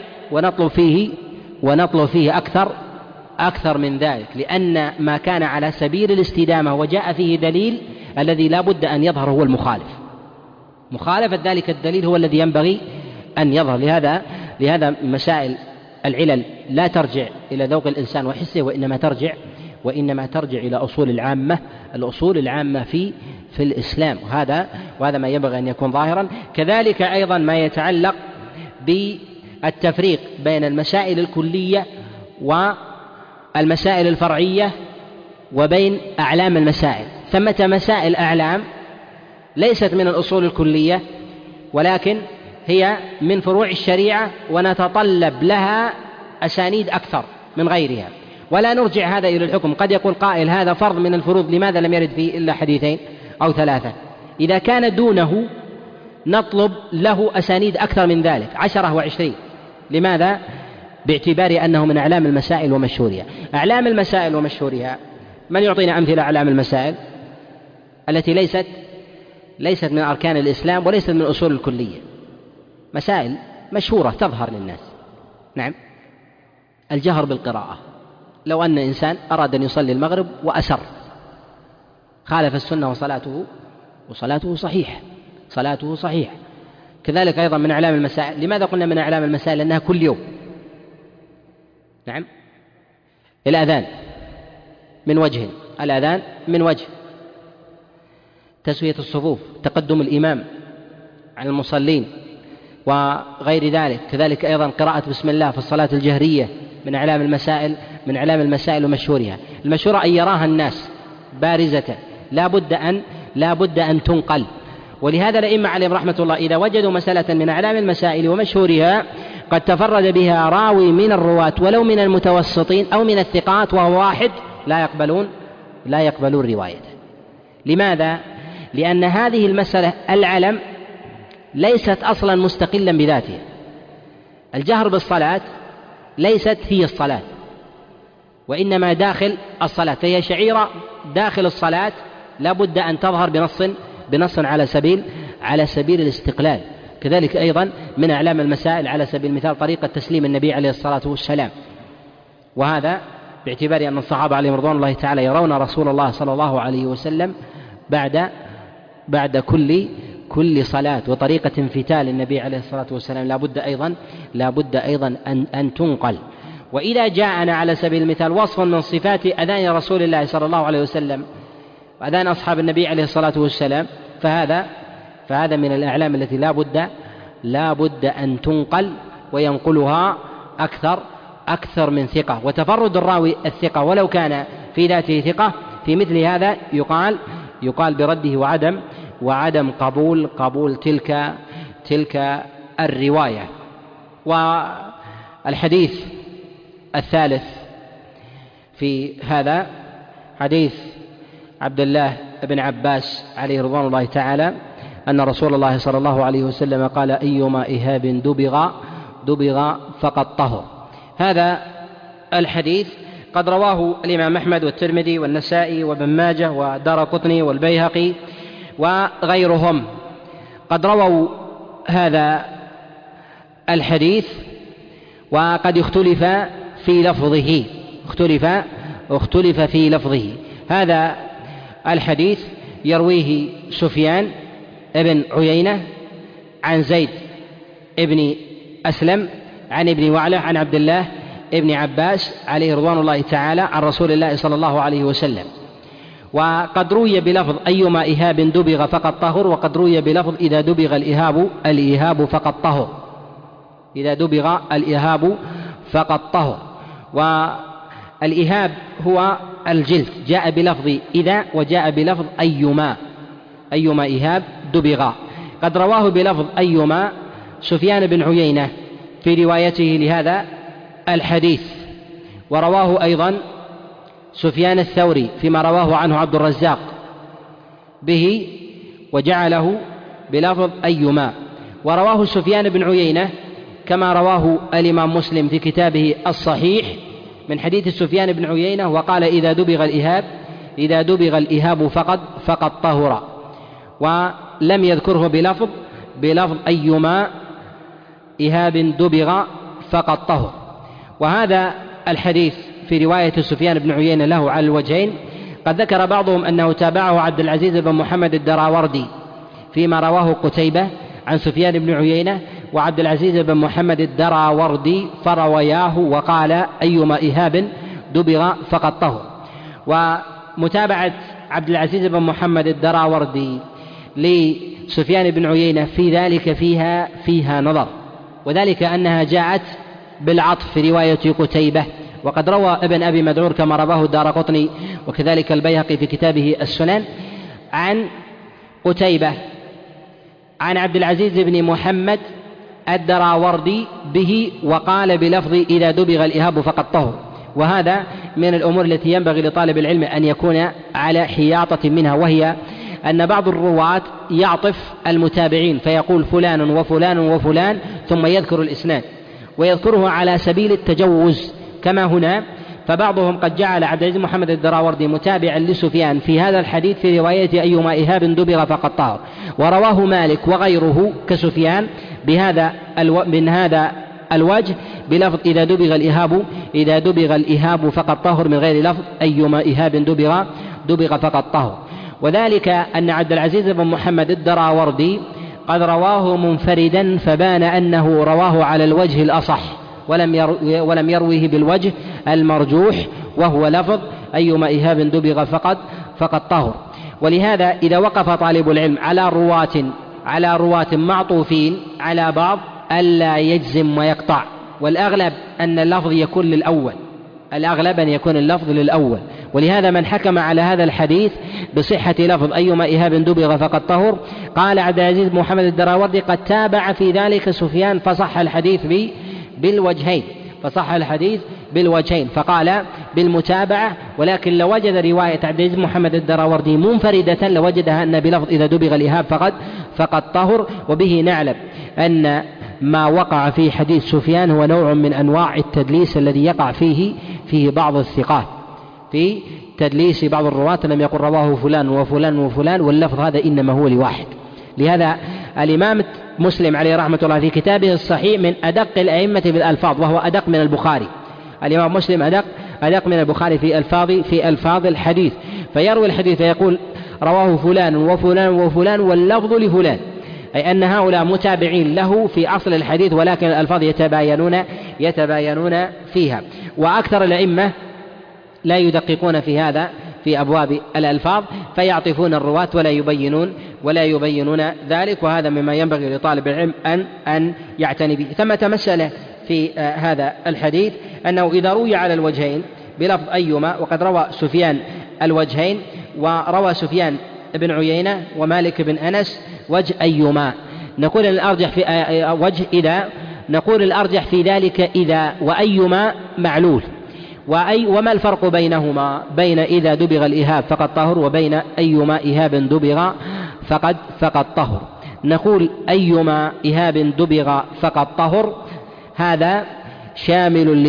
ونطلب فيه أكثر من ذلك، لأن ما كان على سبيل الاستدامة وجاء فيه دليل الذي لا بد أن يظهر هو مخالفة ذلك الدليل هو الذي ينبغي أن يظهر. لهذا مسائل العلل لا ترجع إلى ذوق الإنسان وحسه، وإنما ترجع إلى الأصول العامة في الإسلام. وهذا ما ينبغي أن يكون ظاهرا. كذلك أيضا ما يتعلق بالتفريق بين المسائل الكلية والمسائل الفرعية وبين أعلام المسائل. ثمة مسائل أعلام ليست من الأصول الكلية، ولكن هي من فروع الشريعة ونتطلب لها أسانيد أكثر من غيرها، ولا نرجع هذا إلى الحكم. قد يقول قائل هذا فرض من الفروض، لماذا لم يرد فيه إلا 2 أو 3؟ إذا كان دونه نطلب له أسانيد أكثر من ذلك 10 و20. لماذا؟ باعتبار أنه من أعلام المسائل ومشهورها. أعلام المسائل ومشهورها، من يعطينا أمثلة أعلام المسائل التي ليست من أركان الإسلام وليست من الأصول الكلية؟ مسائل مشهورة تظهر للناس. نعم، الجهر بالقراءة. لو أن إنسان أراد أن يصلي المغرب وأسر، خالف السنة وصلاته صحيح. كذلك أيضا من أعلام المسائل. لماذا قلنا من أعلام المسائل؟ لأنها كل يوم. نعم، الأذان من وجه، تسوية الصفوف، تقدم الإمام عن المصلين وغير ذلك. كذلك أيضا قراءة بسم الله في الصلاة الجهرية من أعلام المسائل ومشهورها. المشهورة أن يراها الناس بارزة، لا بد أن تنقل. ولهذا الأئمة عليهم رحمة الله إذا وجدوا مسألة من أعلام المسائل ومشهورها قد تفرد بها راوي من الرواة ولو من المتوسطين أو من الثقات وهو واحد، لا يقبلون روايته. لماذا؟ لأن هذه المسألة العلم ليست أصلا مستقلا بذاتها. الجهر بالصلاة ليست هي الصلاة، وإنما داخل الصلاة، فهي شعيرة داخل الصلاة لا بد أن تظهر بنص على سبيل الاستقلال. كذلك أيضا من أعلام المسائل على سبيل المثال طريقة تسليم النبي عليه الصلاة والسلام، وهذا باعتبار أن الصحابة عليهم رضوان الله تعالى يرون رسول الله صلى الله عليه وسلم بعد كل صلاة، وطريقة انفتال النبي عليه الصلاة والسلام لا بد أيضا أن تنقل. وإذا جاءنا على سبيل المثال وصف من صفات أذان رسول الله صلى الله عليه وسلم وأذان أصحاب النبي عليه الصلاة والسلام فهذا من الأعلام التي لا بد أن تنقل، وينقلها أكثر من ثقة. وتفرد الراوي الثقة ولو كان في ذاته ثقة في مثل هذا يقال برده وعدم قبول تلك الرواية. والحديث الثالث في هذا حديث عبد الله بن عباس عليه رضوان الله تعالى أن رسول الله صلى الله عليه وسلم قال: أيما إهاب دبغ فقد طهر. هذا الحديث قد رواه الإمام أحمد والترمذي والنسائي وابن ماجه والدارقطني والبيهقي وغيرهم، قد رووا هذا الحديث، وقد اختلف في لفظه. هذا الحديث يرويه سفيان ابن عيينة عن زيد ابن أسلم عن ابن وعلة عن عبد الله ابن عباس عليه رضوان الله تعالى عن رسول الله صلى الله عليه وسلم. وقد روي بلفظ: أيما إهاب دبغ فقد طهر، وقد روي بلفظ: إذا دبغ الإهاب فقد طهر. إذا دبغ الإهاب فقد طهر. والإهاب هو الجلد، جاء بلفظ إذا وجاء بلفظ أيما إهاب دبغ. قد رواه بلفظ أيما سفيان بن عيينة في روايته لهذا الحديث، ورواه أيضا سفيان الثوري فيما رواه عنه عبد الرزاق به وجعله بلفظ أيما، ورواه سفيان بن عيينة كما رواه الإمام مسلم في كتابه الصحيح من حديث سفيان بن عيينة وقال: إذا دبغ الإهاب فقد طهر، ولم يذكره بلفظ أيما إهاب دبغ فقد طهر. وهذا الحديث في رواية سفيان بن عيينة له على الوجهين. قد ذكر بعضهم أنه تابعه عبد العزيز بن محمد الدراوردي فيما رواه قتيبة عن سفيان بن عيينة وعبد العزيز بن محمد الدراوردي فروياه وقال: أيما إهاب دبغ فقد طهر. ومتابعة عبد العزيز بن محمد الدراوردي لسفيان بن عيينة في ذلك فيها نظر، وذلك أنها جاءت بالعطف في رواية قتيبة. وقد روى ابن أبي مدعور كما رواه الدارقطني وكذلك البيهقي في كتابه السنن عن قتيبة عن عبد العزيز بن محمد الدراوردي به وقال بلفظ: إذا دبغ الإهاب فقد طهر. وهذا من الأمور التي ينبغي لطالب العلم أن يكون على حياطة منها، وهي أن بعض الرواة يعطف المتابعين فيقول فلان وفلان وفلان ثم يذكر الإسناد ويذكره على سبيل التجوز كما هنا. فبعضهم قد جعل عبد العزيز محمد الدراوردي متابعا لسفيان في هذا الحديث في رواية أيما إهاب دبغ فقد طهر، ورواه مالك وغيره كسفيان من هذا الوجه بلفظ: إذا دبغ الإهاب فقد طهر، من غير لفظ أيما إهاب دبغ فقد طهر. وذلك أن عبد العزيز بن محمد الدراوردي قد رواه منفردا، فبان أنه رواه على الوجه الأصح ولم يرويه بالوجه المرجوح، وهو لفظ أيما إهاب دبغ فقد طهر. ولهذا إذا وقف طالب العلم على رواة معطوفين على بعض ألا يجزم ويقطع، والأغلب أن اللفظ يكون للأول. ولهذا من حكم على هذا الحديث بصحة لفظ أيما إهاب دبغ فقد طهر قال عبد العزيز بن محمد الدراوردي: قد تابع في ذلك سفيان فصح الحديث بالوجهين، فقال بالمتابعة ولكن لو وجد رواية عبد العزيز محمد الدراوردي منفردة لوجدها أن بلفظ إذا دبغ الإهاب فقد طهر. وبه نعلم أن ما وقع في حديث سفيان هو نوع من أنواع التدليس الذي يقع فيه بعض الثقات، في تدليس بعض الرواة لم يقل رواه فلان وفلان وفلان واللفظ هذا إنما هو لواحد. لهذا الإمام مسلم عليه رحمة الله في كتابه الصحيح من أدق الأئمة بالألفاظ، وهو أدق من البخاري. الإمام مسلم أدق من البخاري في ألفاظ الحديث، فيروي الحديث فيقول رواه فلان وفلان وفلان واللفظ لفلان، أي أن هؤلاء متابعين له في أصل الحديث، ولكن الألفاظ يتباينون فيها. وأكثر الأئمة لا يدققون في هذا في أبواب الألفاظ، فيعطفون الرواة ولا يبينون ذلك، وهذا مما ينبغي لطالب العلم أن يعتني به. ثمة مسألة في هذا الحديث أنه إذا روي على الوجهين بلفظ أيما، وقد روى سفيان الوجهين، وروى سفيان بن عيينة ومالك بن أنس وجه أيما، نقول الأرجح في وجه إذا، نقول الأرجح في ذلك إذا وأيما معلول، وما الفرق بينهما بين إذا دبغ الإهاب فقد طهر وبين أيما إهاب دبغ فقد طهر؟ نقول أيما إهاب دبغ فقد طهر هذا شامل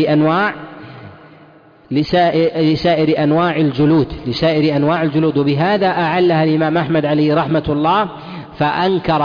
لسائر أنواع الجلود، وبهذا أعلها الإمام أحمد عليه رحمة الله فأنكر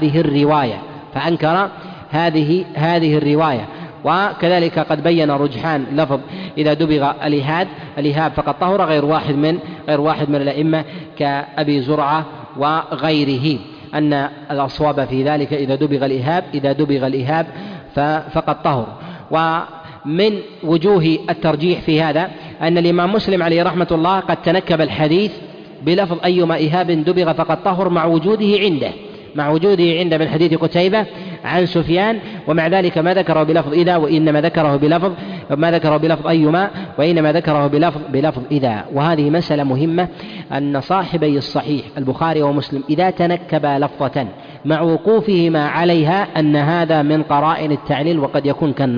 هذه الرواية. وكذلك قد بين رجحان لفظ إذا دبغ الإهاب فقد طهر غير واحد من الأئمة كأبي زرعة وغيره، أن الأصواب في ذلك إذا دبغ الإهاب فقد طهر. ومن وجوه الترجيح في هذا أن الإمام مسلم عليه رحمة الله قد تنكب الحديث بلفظ أيما إهاب دبغ فقد طهر مع وجوده عنده من حديث قتيبة عن سفيان، ومع ذلك ما ذكره بلفظ إذا، وإنما ذكره بلفظ أيما، وإنما ذكره بلفظ إذا. وهذه مسألة مهمة، أن صاحبي الصحيح البخاري ومسلم إذا تنكبا لفظة مع وقوفهما عليها أن هذا من قرائن التعليل وقد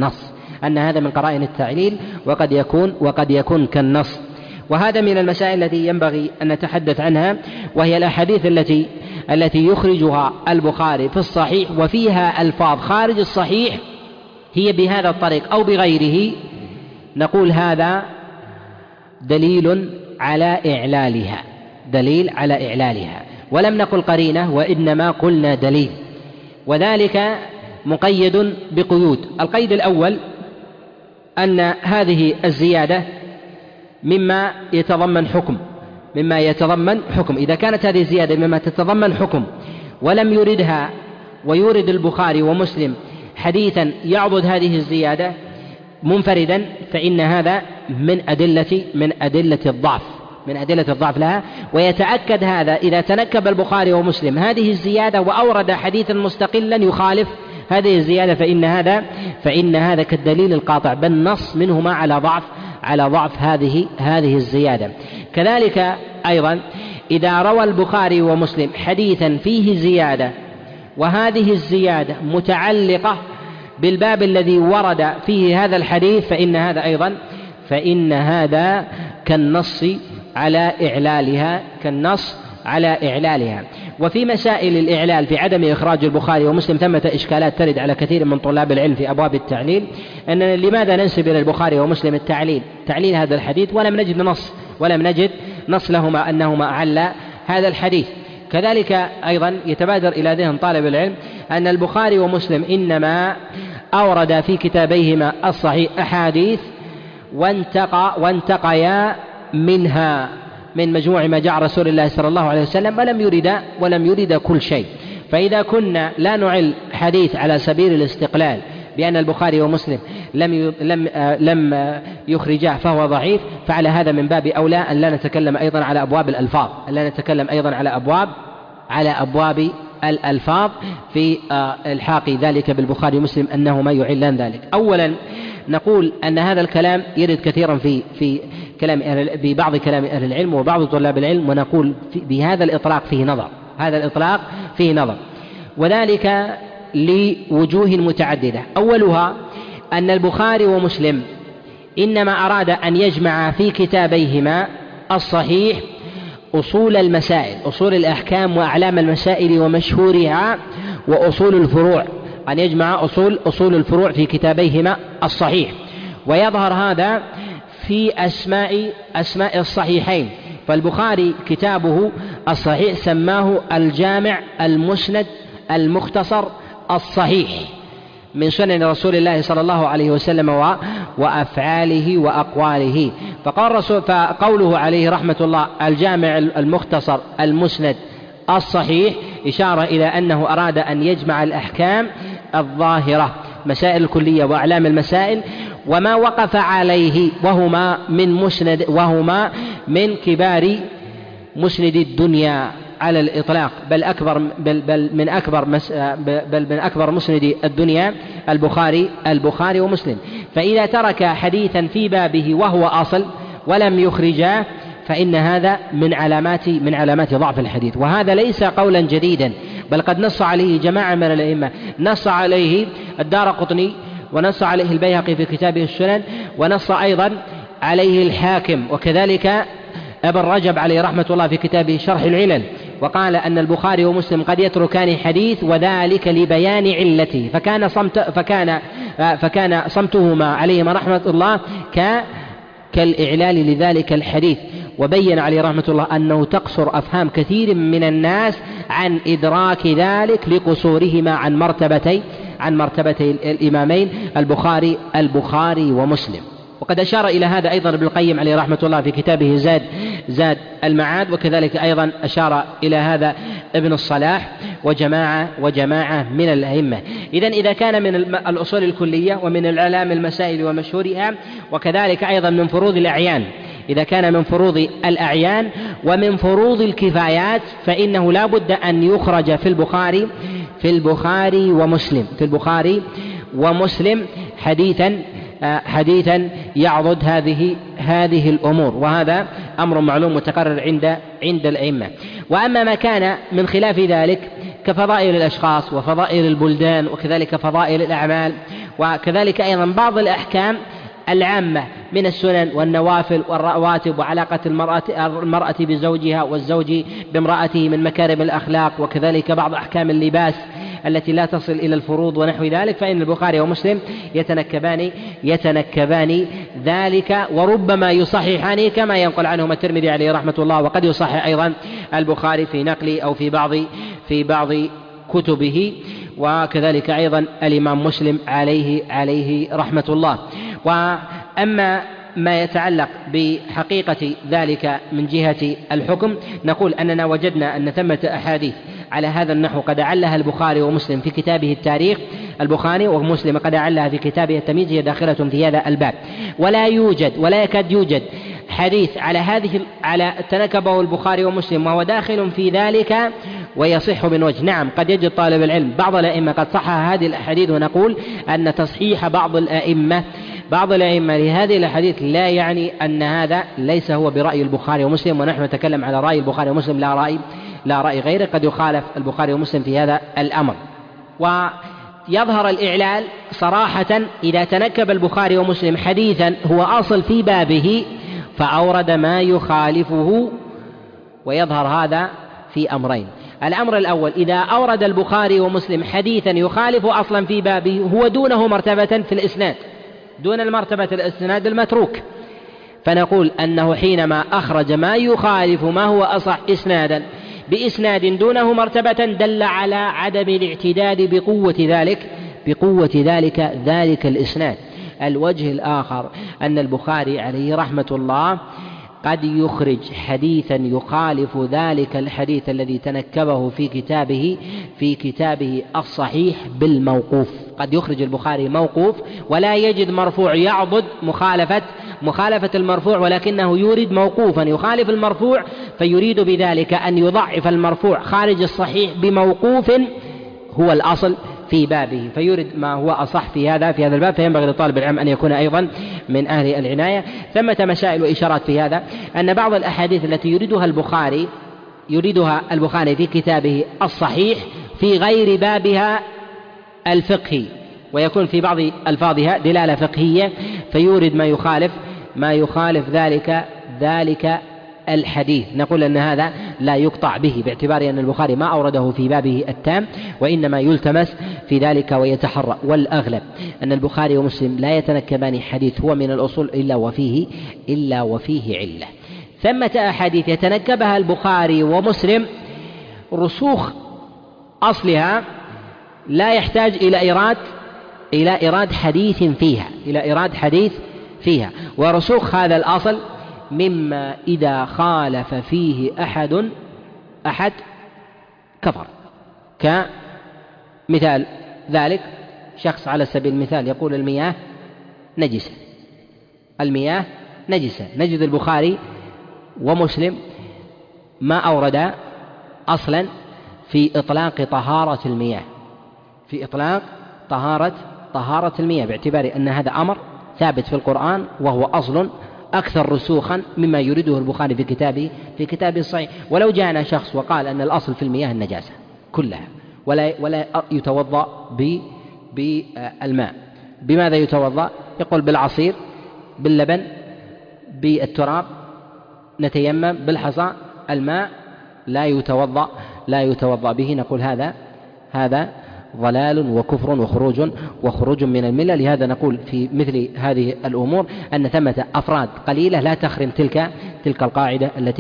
يكون كالنص، وهذا من المسائل التي ينبغي أن نتحدث عنها، وهي الأحاديث التي يخرجها البخاري في الصحيح وفيها ألفاظ خارج الصحيح هي بهذا الطريق أو بغيره، نقول هذا دليل على إعلالها، ولم نقل قرينة وإنما قلنا دليل، وذلك مقيد بقيود. القيد الأول أن هذه الزيادة مما يتضمن حكم، إذا كانت هذه الزيادة مما تتضمن حكم ولم يردها ويورد البخاري ومسلم حديثا يعضد هذه الزيادة منفردا، فإن هذا من أدلة الضعف لها. ويتأكد هذا إذا تنكب البخاري ومسلم هذه الزيادة وأورد حديثا مستقلا يخالف هذه الزيادة، فإن هذا كالدليل القاطع، بل نص منهما على ضعف هذه الزيادة. كذلك أيضا إذا روى البخاري ومسلم حديثا فيه زيادة وهذه الزيادة متعلقة بالباب الذي ورد فيه هذا الحديث، فإن هذا كالنص على إعلالها. وفي مسائل الإعلال في عدم إخراج البخاري ومسلم ثمة إشكالات ترد على كثير من طلاب العلم في أبواب التعليل، أن لماذا ننسب إلى البخاري ومسلم تعليل هذا الحديث ولم نجد نص لهما أنهما أعلا هذا الحديث. كذلك أيضا يتبادر إلى ذهن طالب العلم أن البخاري ومسلم إنما أورد في كتابيهما الصحيح أحاديث وانتقيا منها من مجموع ما جاء رسول الله صلى الله عليه وسلم ولم يرد كل شيء. فإذا كنا لا نعل حديث على سبيل الاستقلال بأن البخاري ومسلم لم يخرجاه فهو ضعيف، فعلى هذا من باب أولى أن لا نتكلم أيضا على أبواب الألفاظ، على أبواب الألفاظ في الحاق ذلك بالبخاري ومسلم أنهما يعلان ذلك. أولا نقول أن هذا الكلام يرد كثيرا في بعض كلام أهل العلم وبعض طلاب العلم، ونقول بهذا الإطلاق فيه نظر، وذلك لوجوه متعددة. أولها أن البخاري ومسلم إنما أراد أن يجمع في كتابيهما الصحيح أصول المسائل، أصول الأحكام وأعلام المسائل ومشهورها وأصول الفروع، أن يجمع أصول الفروع في كتابيهما الصحيح. ويظهر هذا في أسماء الصحيحين، فالبخاري كتابه الصحيح سماه الجامع المسند المختصر الصحيح من سنن رسول الله صلى الله عليه وسلم وأفعاله وأقواله. فقوله عليه رحمة الله الجامع المختصر المسند الصحيح إشارة إلى أنه أراد أن يجمع الأحكام الظاهرة، مسائل الكلية وأعلام المسائل، وما وقف عليه وهما من كبار مسند الدنيا على الإطلاق، بل من أكبر مسند الدنيا البخاري ومسلم. فإذا ترك حديثا في بابه وهو أصل ولم يخرجاه فإن هذا من علامات ضعف الحديث، وهذا ليس قولا جديدا، بل قد نص عليه جماعة من الأئمة، نص عليه الدارقطني ونص عليه البيهقي في كتابه السنن، ونص أيضا عليه الحاكم، وكذلك ابن رجب عليه رحمة الله في كتابه شرح العلل، وقال أن البخاري ومسلم قد يتركان حديث وذلك لبيان علته، فكان صمتهما عليهما رحمة الله كالإعلال لذلك الحديث. وبين عليه رحمة الله أنه تقصر أفهام كثير من الناس عن إدراك ذلك لقصورهما عن مرتبتي الإمامين البخاري ومسلم. وقد أشار إلى هذا أيضا ابن القيم عليه رحمة الله في كتابه زاد المعاد، وكذلك أيضا أشار إلى هذا ابن الصلاح وجماعة من الأئمة. إذا كان من الأصول الكلية ومن العلام المسائل ومشهورها، وكذلك أيضا من فروض الأعيان، إذا كان من فروض الأعيان ومن فروض الكفايات فإنه لا بد أن يخرج في البخاري ومسلم حديثا يعضد هذه الأمور، وهذا أمر معلوم متقرر عند الأئمة. وأما ما كان من خلاف ذلك كفضائل الأشخاص وفضائل البلدان وكذلك فضائل الأعمال، وكذلك أيضا بعض الأحكام العامة من السنن والنوافل والرواتب وعلاقة المرأة بزوجها والزوج بامرأته من مكارم الأخلاق، وكذلك بعض أحكام اللباس التي لا تصل إلى الفروض ونحو ذلك، فإن البخاري ومسلم يتنكبان ذلك، وربما يصححان كما ينقل عنهم الترمذي عليه رحمة الله، وقد يصحح أيضا البخاري في نقل أو في بعض كتبه، وكذلك أيضا الإمام مسلم عليه رحمة الله. وأما ما يتعلق بحقيقة ذلك من جهة الحكم، نقول أننا وجدنا أن ثمة أحاديث على هذا النحو قد أعلها البخاري ومسلم في كتابه التاريخ، البخاري ومسلم قد أعلها في كتابه التمييز، هي داخلة في هذا الباب، ولا يكاد يوجد حديث على تنكبه البخاري ومسلم وهو داخل في ذلك ويصح من وجه. نعم، قد يجد طالب العلم بعض الأئمة قد صحح هذه الأحاديث، ونقول أن تصحيح بعض الأئمة لهذه الأحاديث لا يعني أن هذا ليس هو برأي البخاري ومسلم، ونحن نتكلم على رأي البخاري ومسلم لا رأي غيره، قد يخالف البخاري ومسلم في هذا الأمر. ويظهر الإعلال صراحة إذا تنكب البخاري ومسلم حديثا هو أصل في بابه فأورد ما يخالفه، ويظهر هذا في أمرين: الأمر الأول إذا أورد البخاري ومسلم حديثا يخالف أصلا في بابه هو دونه مرتبة في الإسناد، دون المرتبة الإسناد المتروك، فنقول أنه حينما أخرج ما يخالف ما هو أصح إسنادا بإسناد دونه مرتبة دل على عدم الاعتداد بقوة ذلك الإسناد. الوجه الآخر أن البخاري عليه رحمة الله قد يخرج حديثا يخالف ذلك الحديث الذي تنكبه في كتابه الصحيح بالموقوف، قد يخرج البخاري موقوف ولا يجد مرفوع يعضد مخالفة المرفوع، ولكنه يريد موقوفا يخالف المرفوع، فيريد بذلك أن يضعف المرفوع خارج الصحيح بموقوف هو الأصل في بابه، فيريد ما هو أصح في هذا الباب، فينبغي لطالب العلم أن يكون أيضا من أهل العناية. ثمة مسائل وإشارات في هذا، أن بعض الأحاديث التي يريدها البخاري في كتابه الصحيح في غير بابها الفقهي، ويكون في بعض ألفاظها دلالة فقهية، فيورد ما يخالف ذلك الحديث، نقول أن هذا لا يقطع به، باعتبار أن البخاري ما أورده في بابه التام، وإنما يلتمس في ذلك ويتحرى. والأغلب أن البخاري ومسلم لا يتنكبان حديث هو من الأصول إلا وفيه علة. ثمة أحاديث يتنكبها البخاري ومسلم رسوخ أصلها لا يحتاج إلى إيراد حديث فيها، ورسوخ هذا الأصل مما إذا خالف فيه أحد كفر. كمثال ذلك شخص على سبيل المثال يقول المياه نجسة، نجد البخاري ومسلم ما أورد أصلا في إطلاق طهارة المياه، باعتبار أن هذا أمر ثابت في القرآن وهو أصل أكثر رسوخا مما يريده البخاري في كتابه الصحيح. ولو جاءنا شخص وقال أن الأصل في المياه النجاسة كلها ولا يتوضأ بالماء، بماذا يتوضأ؟ يقول بالعصير، باللبن، بالتراب، نتيمم، بالحصى، الماء لا يتوضأ به، نقول هذا ضلال وكفر وخروج من الملة. لهذا نقول في مثل هذه الأمور أن ثمة أفراد قليلة لا تخرم تلك القاعدة التي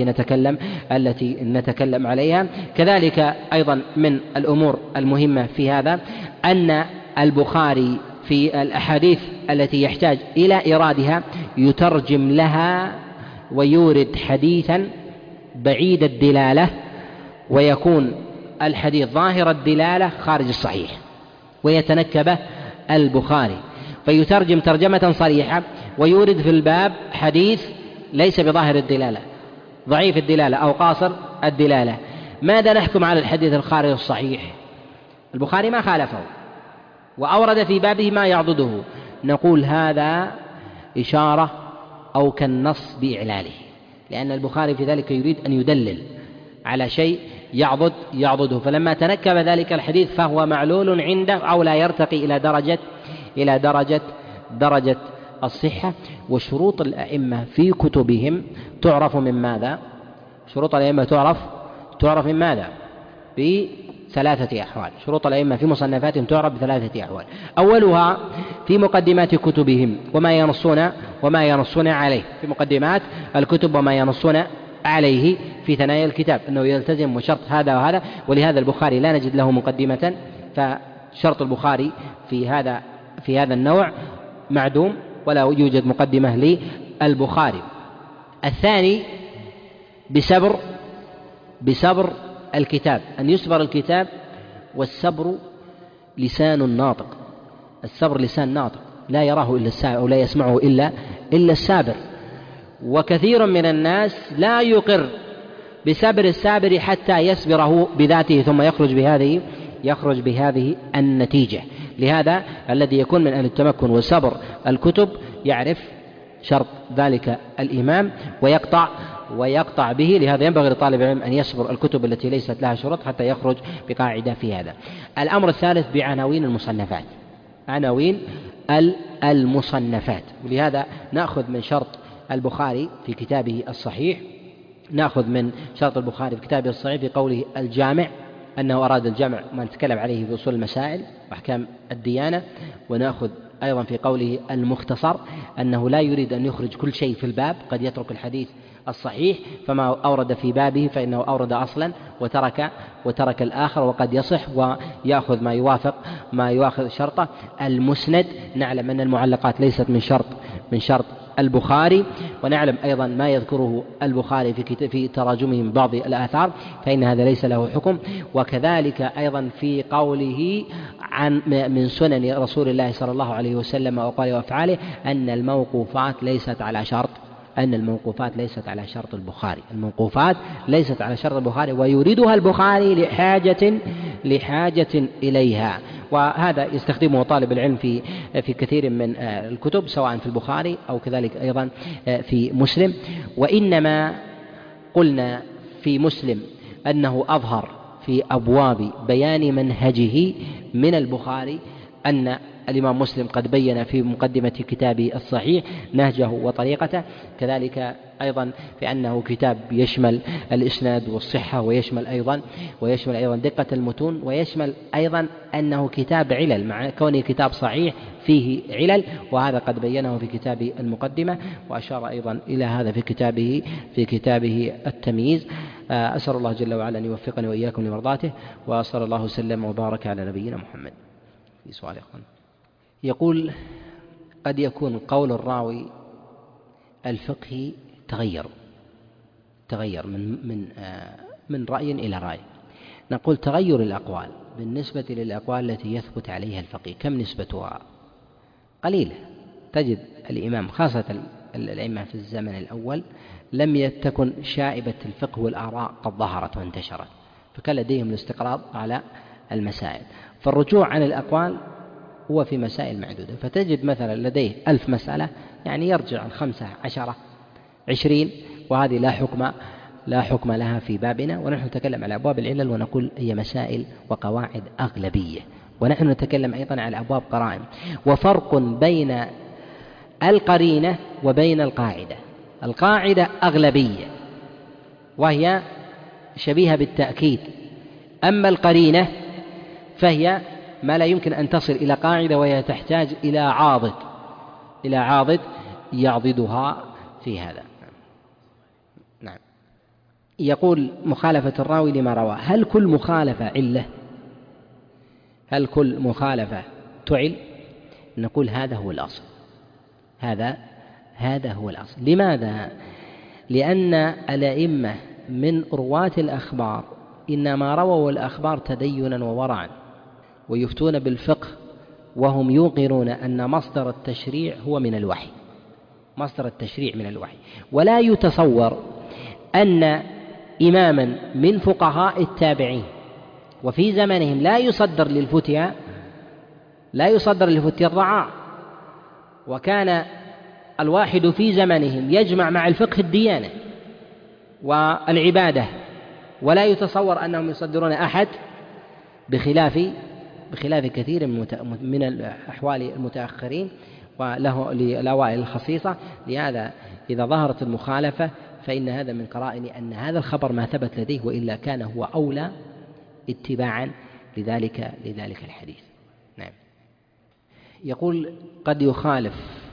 نتكلم عليها. كذلك أيضا من الأمور المهمة في هذا أن البخاري في الأحاديث التي يحتاج إلى إيرادها يترجم لها ويورد حديثا بعيد الدلالة، ويكون الحديث ظاهر الدلالة خارج الصحيح، ويتنكبه البخاري فيترجم ترجمة صريحة ويورد في الباب حديث ليس بظاهر الدلالة، ضعيف الدلالة أو قاصر الدلالة. ماذا نحكم على الحديث الخارج الصحيح؟ البخاري ما خالفه وأورد في بابه ما يعضده، نقول هذا إشارة أو كالنص بإعلاله، لأن البخاري في ذلك يريد أن يدلل على شيء يعضده، فلما تنكب ذلك الحديث فهو معلول عنده أو لا يرتقي إلى درجة الصحة. وشروط الأئمة في كتبهم تعرف من ماذا؟ شروط الأئمة تعرف من ماذا؟ بثلاثة أحوال. شروط الأئمة في مصنفاتهم تعرف بثلاثة أحوال. أولها في مقدمات كتبهم وما ينصون عليه، في مقدمات الكتب وما ينصون عليه في ثنايا الكتاب، أنه يلتزم وشرط هذا وهذا، ولهذا البخاري لا نجد له مقدمة، فشرط البخاري في هذا النوع معدوم ولا يوجد مقدمة للبخاري. الثاني بسبر الكتاب، أن يسبر الكتاب، والسبر لسان ناطق، السبر لسان ناطق لا يراه إلا السابر أو لا يسمعه إلا السابر. وكثير من الناس لا يقر بسبر السابر حتى يسبره بذاته ثم يخرج بهذه النتيجة. لهذا الذي يكون من أهل التمكن وسبر الكتب يعرف شرط ذلك الإمام ويقطع به. لهذا ينبغي لطالب العلم أن يسبر الكتب التي ليست لها شروط حتى يخرج بقاعدة في هذا. الأمر الثالث بعناوين المصنفات، عناوين المصنفات. ولهذا نأخذ من شرط البخاري في كتابه الصحيح، نأخذ من شرط البخاري في كتابه الصحيح في قوله الجامع، أنه أراد الجمع ما نتكلم عليه في أصول المسائل وأحكام الديانة. ونأخذ أيضا في قوله المختصر، أنه لا يريد أن يخرج كل شيء في الباب، قد يترك الحديث الصحيح فما أورد في بابه فإنه أورد أصلا وترك الآخر، وقد يصح ويأخذ ما يوافق شرطه. المسند، نعلم أن المعلقات ليست من شرط البخاري، ونعلم أيضا ما يذكره البخاري في تراجمهم بعض الآثار فإن هذا ليس له حكم. وكذلك أيضا في قوله من سنن رسول الله صلى الله عليه وسلم وأقواله وأفعاله أن الموقوفات ليست على شرط البخاري، الموقوفات ليست على شرط البخاري ويريدها البخاري لحاجة إليها. وهذا يستخدمه طالب العلم في كثير من الكتب سواء في البخاري أو كذلك أيضا في مسلم. وإنما قلنا في مسلم أنه أظهر في أبواب بيان منهجه من البخاري أن الإمام مسلم قد بين في مقدمة كتابه الصحيح نهجه وطريقته، كذلك أيضا في أنه كتاب يشمل الإسناد والصحة، ويشمل أيضا دقة المتون، ويشمل أيضا أنه كتاب علل مع كونه كتاب صحيح فيه علل، وهذا قد بينه في كتاب المقدمة، وأشار أيضا إلى هذا في كتابه التمييز. أسأل الله جل وعلا أن يوفقني وإياكم لمرضاته، وصلى الله وسلم وبارك على نبينا محمد. في سؤال أخوان يقول: قد يكون قول الراوي الفقهي تغير من رأي إلى رأي. نقول تغير الأقوال بالنسبة للأقوال التي يثبت عليها الفقيه كم نسبتها؟ قليلة. تجد الإمام خاصة الأئمة في الزمن الأول لم تكن شائبة الفقه والآراء قد ظهرت وانتشرت، فكان لديهم الاستقراض على المسائل، فالرجوع عن الأقوال هو في مسائل معدودة. فتجد مثلا لديه 1000 مسألة، يعني يرجع عن 5 10 20، وهذه لا حكم لها في بابنا. ونحن نتكلم على أبواب العلل ونقول هي مسائل وقواعد أغلبية، ونحن نتكلم أيضا على أبواب قرائن. وفرق بين القرينة وبين القاعدة: القاعدة أغلبية وهي شبيهة بالتأكيد، أما القرينة فهي ما لا يمكن أن تصل إلى قاعدة، وهي تحتاج إلى عاضد يعضدها في هذا. نعم. يقول: مخالفة الراوي لما رواه، هل كل مخالفة علة؟ هل كل مخالفة تعل؟ نقول هذا هو الأصل، هذا هو الأصل. لماذا؟ لأن الأئمة من رواة الأخبار إنما رووا الأخبار تدينا وورعا، ويفتون بالفقه وهم يوقنون أن مصدر التشريع هو من الوحي، ولا يتصور أن إماما من فقهاء التابعين وفي زمنهم لا يصدر للفتيا الرعاع، وكان الواحد في زمنهم يجمع مع الفقه الديانة والعبادة، ولا يتصور أنهم يصدرون أحد بخلاف كثير من الأحوال المتأخرين والأوائل الخصيصة. لهذا إذا ظهرت المخالفة فإن هذا من قرائن أن هذا الخبر ما ثبت لديه، وإلا كان هو أولى اتباعا لذلك الحديث. نعم. يقول: قد يخالف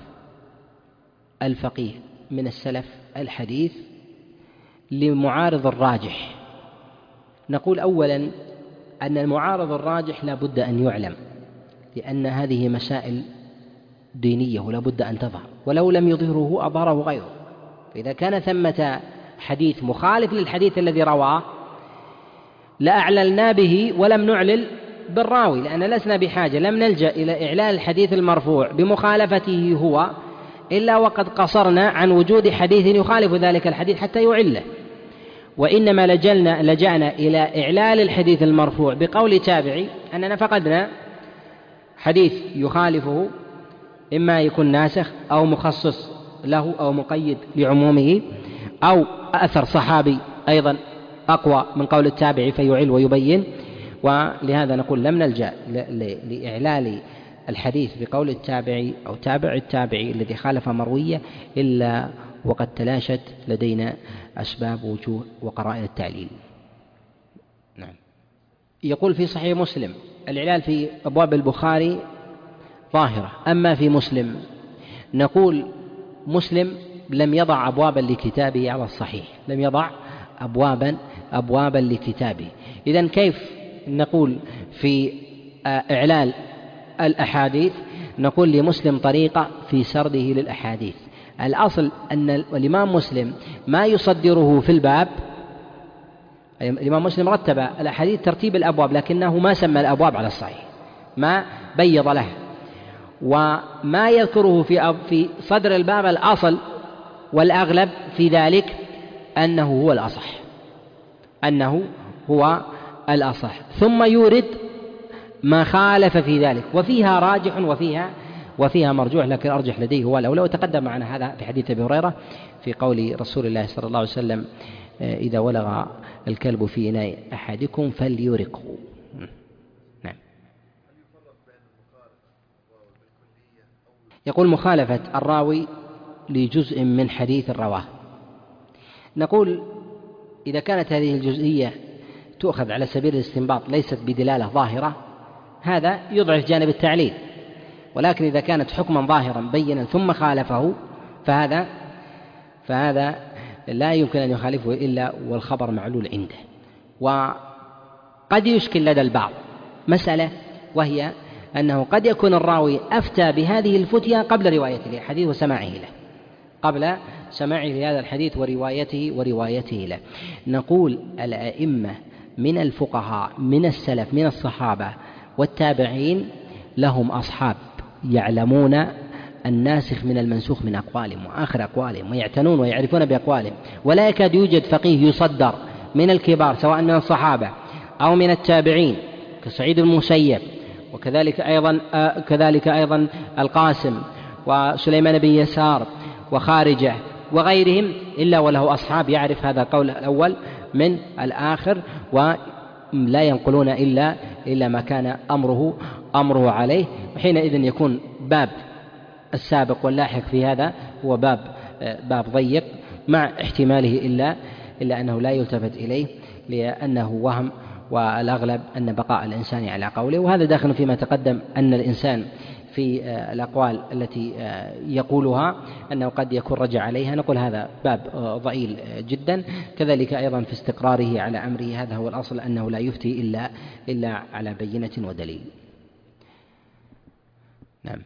الفقيه من السلف الحديث لمعارض الراجح. نقول أولا أن المعارض الراجح لا بد أن يعلم، لأن هذه مسائل دينية ولا بد أن تظهر، ولو لم يظهره أظهره غيره. فإذا كان ثمة حديث مخالف للحديث الذي رواه لأعللنا به ولم نعلل بالراوي، لأن لسنا بحاجة، لم نلجأ إلى إعلال الحديث المرفوع بمخالفته هو إلا وقد قصرنا عن وجود حديث يخالف ذلك الحديث حتى يعله، وإنما لجأنا إلى إعلال الحديث المرفوع بقول تابعي أننا فقدنا حديث يخالفه، إما يكون ناسخ أو مخصص له أو مقيد لعمومه، أو أثر صحابي أيضا أقوى من قول التابعي فيعل ويبين. ولهذا نقول لم نلجأ لإعلال الحديث بقول التابعي أو تابع التابعي الذي خالف مروية إلا وقد تلاشت لدينا أسباب وجوه وقرائن التعليل. نعم. يقول: في صحيح مسلم الإعلال في أبواب البخاري ظاهرة، أما في مسلم نقول مسلم لم يضع أبوابا لكتابه على الصحيح، لم يضع أبوابا لكتابه. إذن كيف نقول في إعلال الأحاديث؟ نقول لمسلم طريقة في سرده للأحاديث. الأصل أن الإمام مسلم ما يصدره في الباب، الإمام مسلم رتب الأحاديث ترتيب الأبواب، لكنه ما سمى الأبواب على الصحيح، ما بيض لها، وما يذكره في صدر الباب الأصل والأغلب في ذلك أنه هو الأصح، ثم يورد ما خالف في ذلك، وفيها راجح وفيها مرجوح، لكن أرجح لديه هو الأولى. وتقدم معنا هذا في حديث أبي هريرة في قول رسول الله صلى الله عليه وسلم: إذا ولغ الكلب في إناء أحدكم فليرقه. نعم. يقول مخالفة الراوي لجزء من حديث رواه. نقول إذا كانت هذه الجزئية تؤخذ على سبيل الاستنباط ليست بدلالة ظاهرة هذا يضعف جانب التعليل، ولكن إذا كانت حكما ظاهرا بينا ثم خالفه فهذا لا يمكن أن يخالفه إلا والخبر معلول عنده. وقد يشكل لدى البعض مسألة، وهي أنه قد يكون الراوي أفتى بهذه الفتية قبل روايته للحديث وسماعه له، قبل سماعه لهذا الحديث وروايته له. نقول الأئمة من الفقهاء من السلف من الصحابة والتابعين لهم أصحاب يعلمون الناسخ من المنسوخ من أقوالهم وآخر أقوالهم، ويعتنون ويعرفون بأقوالهم، ولا يكاد يوجد فقيه يصدر من الكبار سواء من الصحابة أو من التابعين كسعيد المسيب، وكذلك أيضا القاسم وسليمان بن يسار وخارجة وغيرهم، إلا وله أصحاب يعرف هذا القول الأول من الآخر، ولا ينقلون إلا ما كان أمره عليه. وحينئذ يكون باب السابق واللاحق في هذا هو باب ضيق، مع احتماله إلا أنه لا يلتفت إليه لأنه وهم، والأغلب أن بقاء الإنسان على قوله. وهذا داخل فيما تقدم أن الإنسان في الأقوال التي يقولها أنه قد يكون رجع عليها، نقول هذا باب ضئيل جدا. كذلك أيضا في استقراره على أمره هذا هو الأصل، أنه لا يفتي إلا على بينة ودليل. نعم.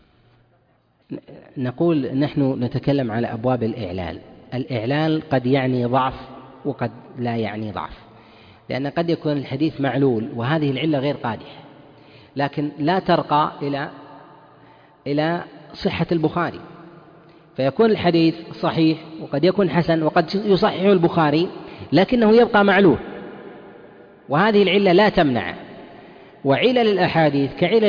نقول نحن نتكلم على أبواب الإعلال قد يعني ضعف وقد لا يعني ضعف، لأن قد يكون الحديث معلول وهذه العلة غير قادحة، لكن لا ترقى إلى صحة البخاري، فيكون الحديث صحيح وقد يكون حسن وقد يصحح البخاري لكنه يبقى معلول، وهذه العلة لا تمنع. وعلل الأحاديث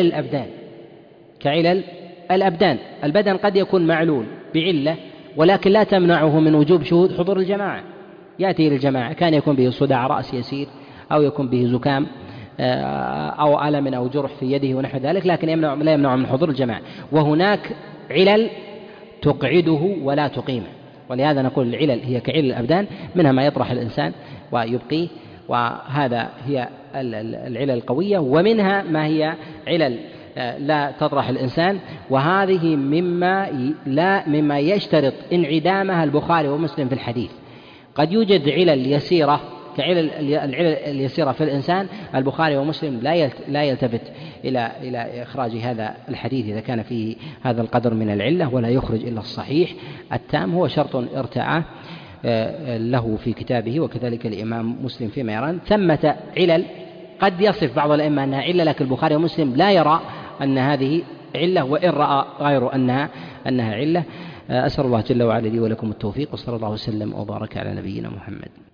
كعلل الأبدان، البدن قد يكون معلول بعلة ولكن لا تمنعه من وجوب شهود حضور الجماعة، يأتي إلى الجماعة كان يكون به صداع رأس يسير أو يكون به زكام أو ألم أو جرح في يده ونحو ذلك، لكن لا يمنع من حضور الجماعة. وهناك علل تقعده ولا تقيمه، ولهذا نقول العلل هي كعلل الأبدان، منها ما يطرح الإنسان ويبقيه، وهذا هي العلل القوية، ومنها ما هي علل لا تطرح الإنسان، وهذه مما يشترط انعدامها البخاري ومسلم في الحديث. قد يوجد علل يسيرة كعلل اليسيرة في الإنسان، البخاري ومسلم لا يلتفت إلى إخراج هذا الحديث إذا كان فيه هذا القدر من العلة، ولا يخرج إلا الصحيح التام، هو شرط ارتعاه له في كتابه، وكذلك الإمام مسلم فيما يرى. ثمة علل قد يصف بعض الأئمة أنها علة، لكن البخاري ومسلم لا يرى أن هذه علة، وإن رأى غيره أنها علة. أسأل الله جل وعلا لي ولكم التوفيق، وصلى الله وسلم وبارك على نبينا محمد.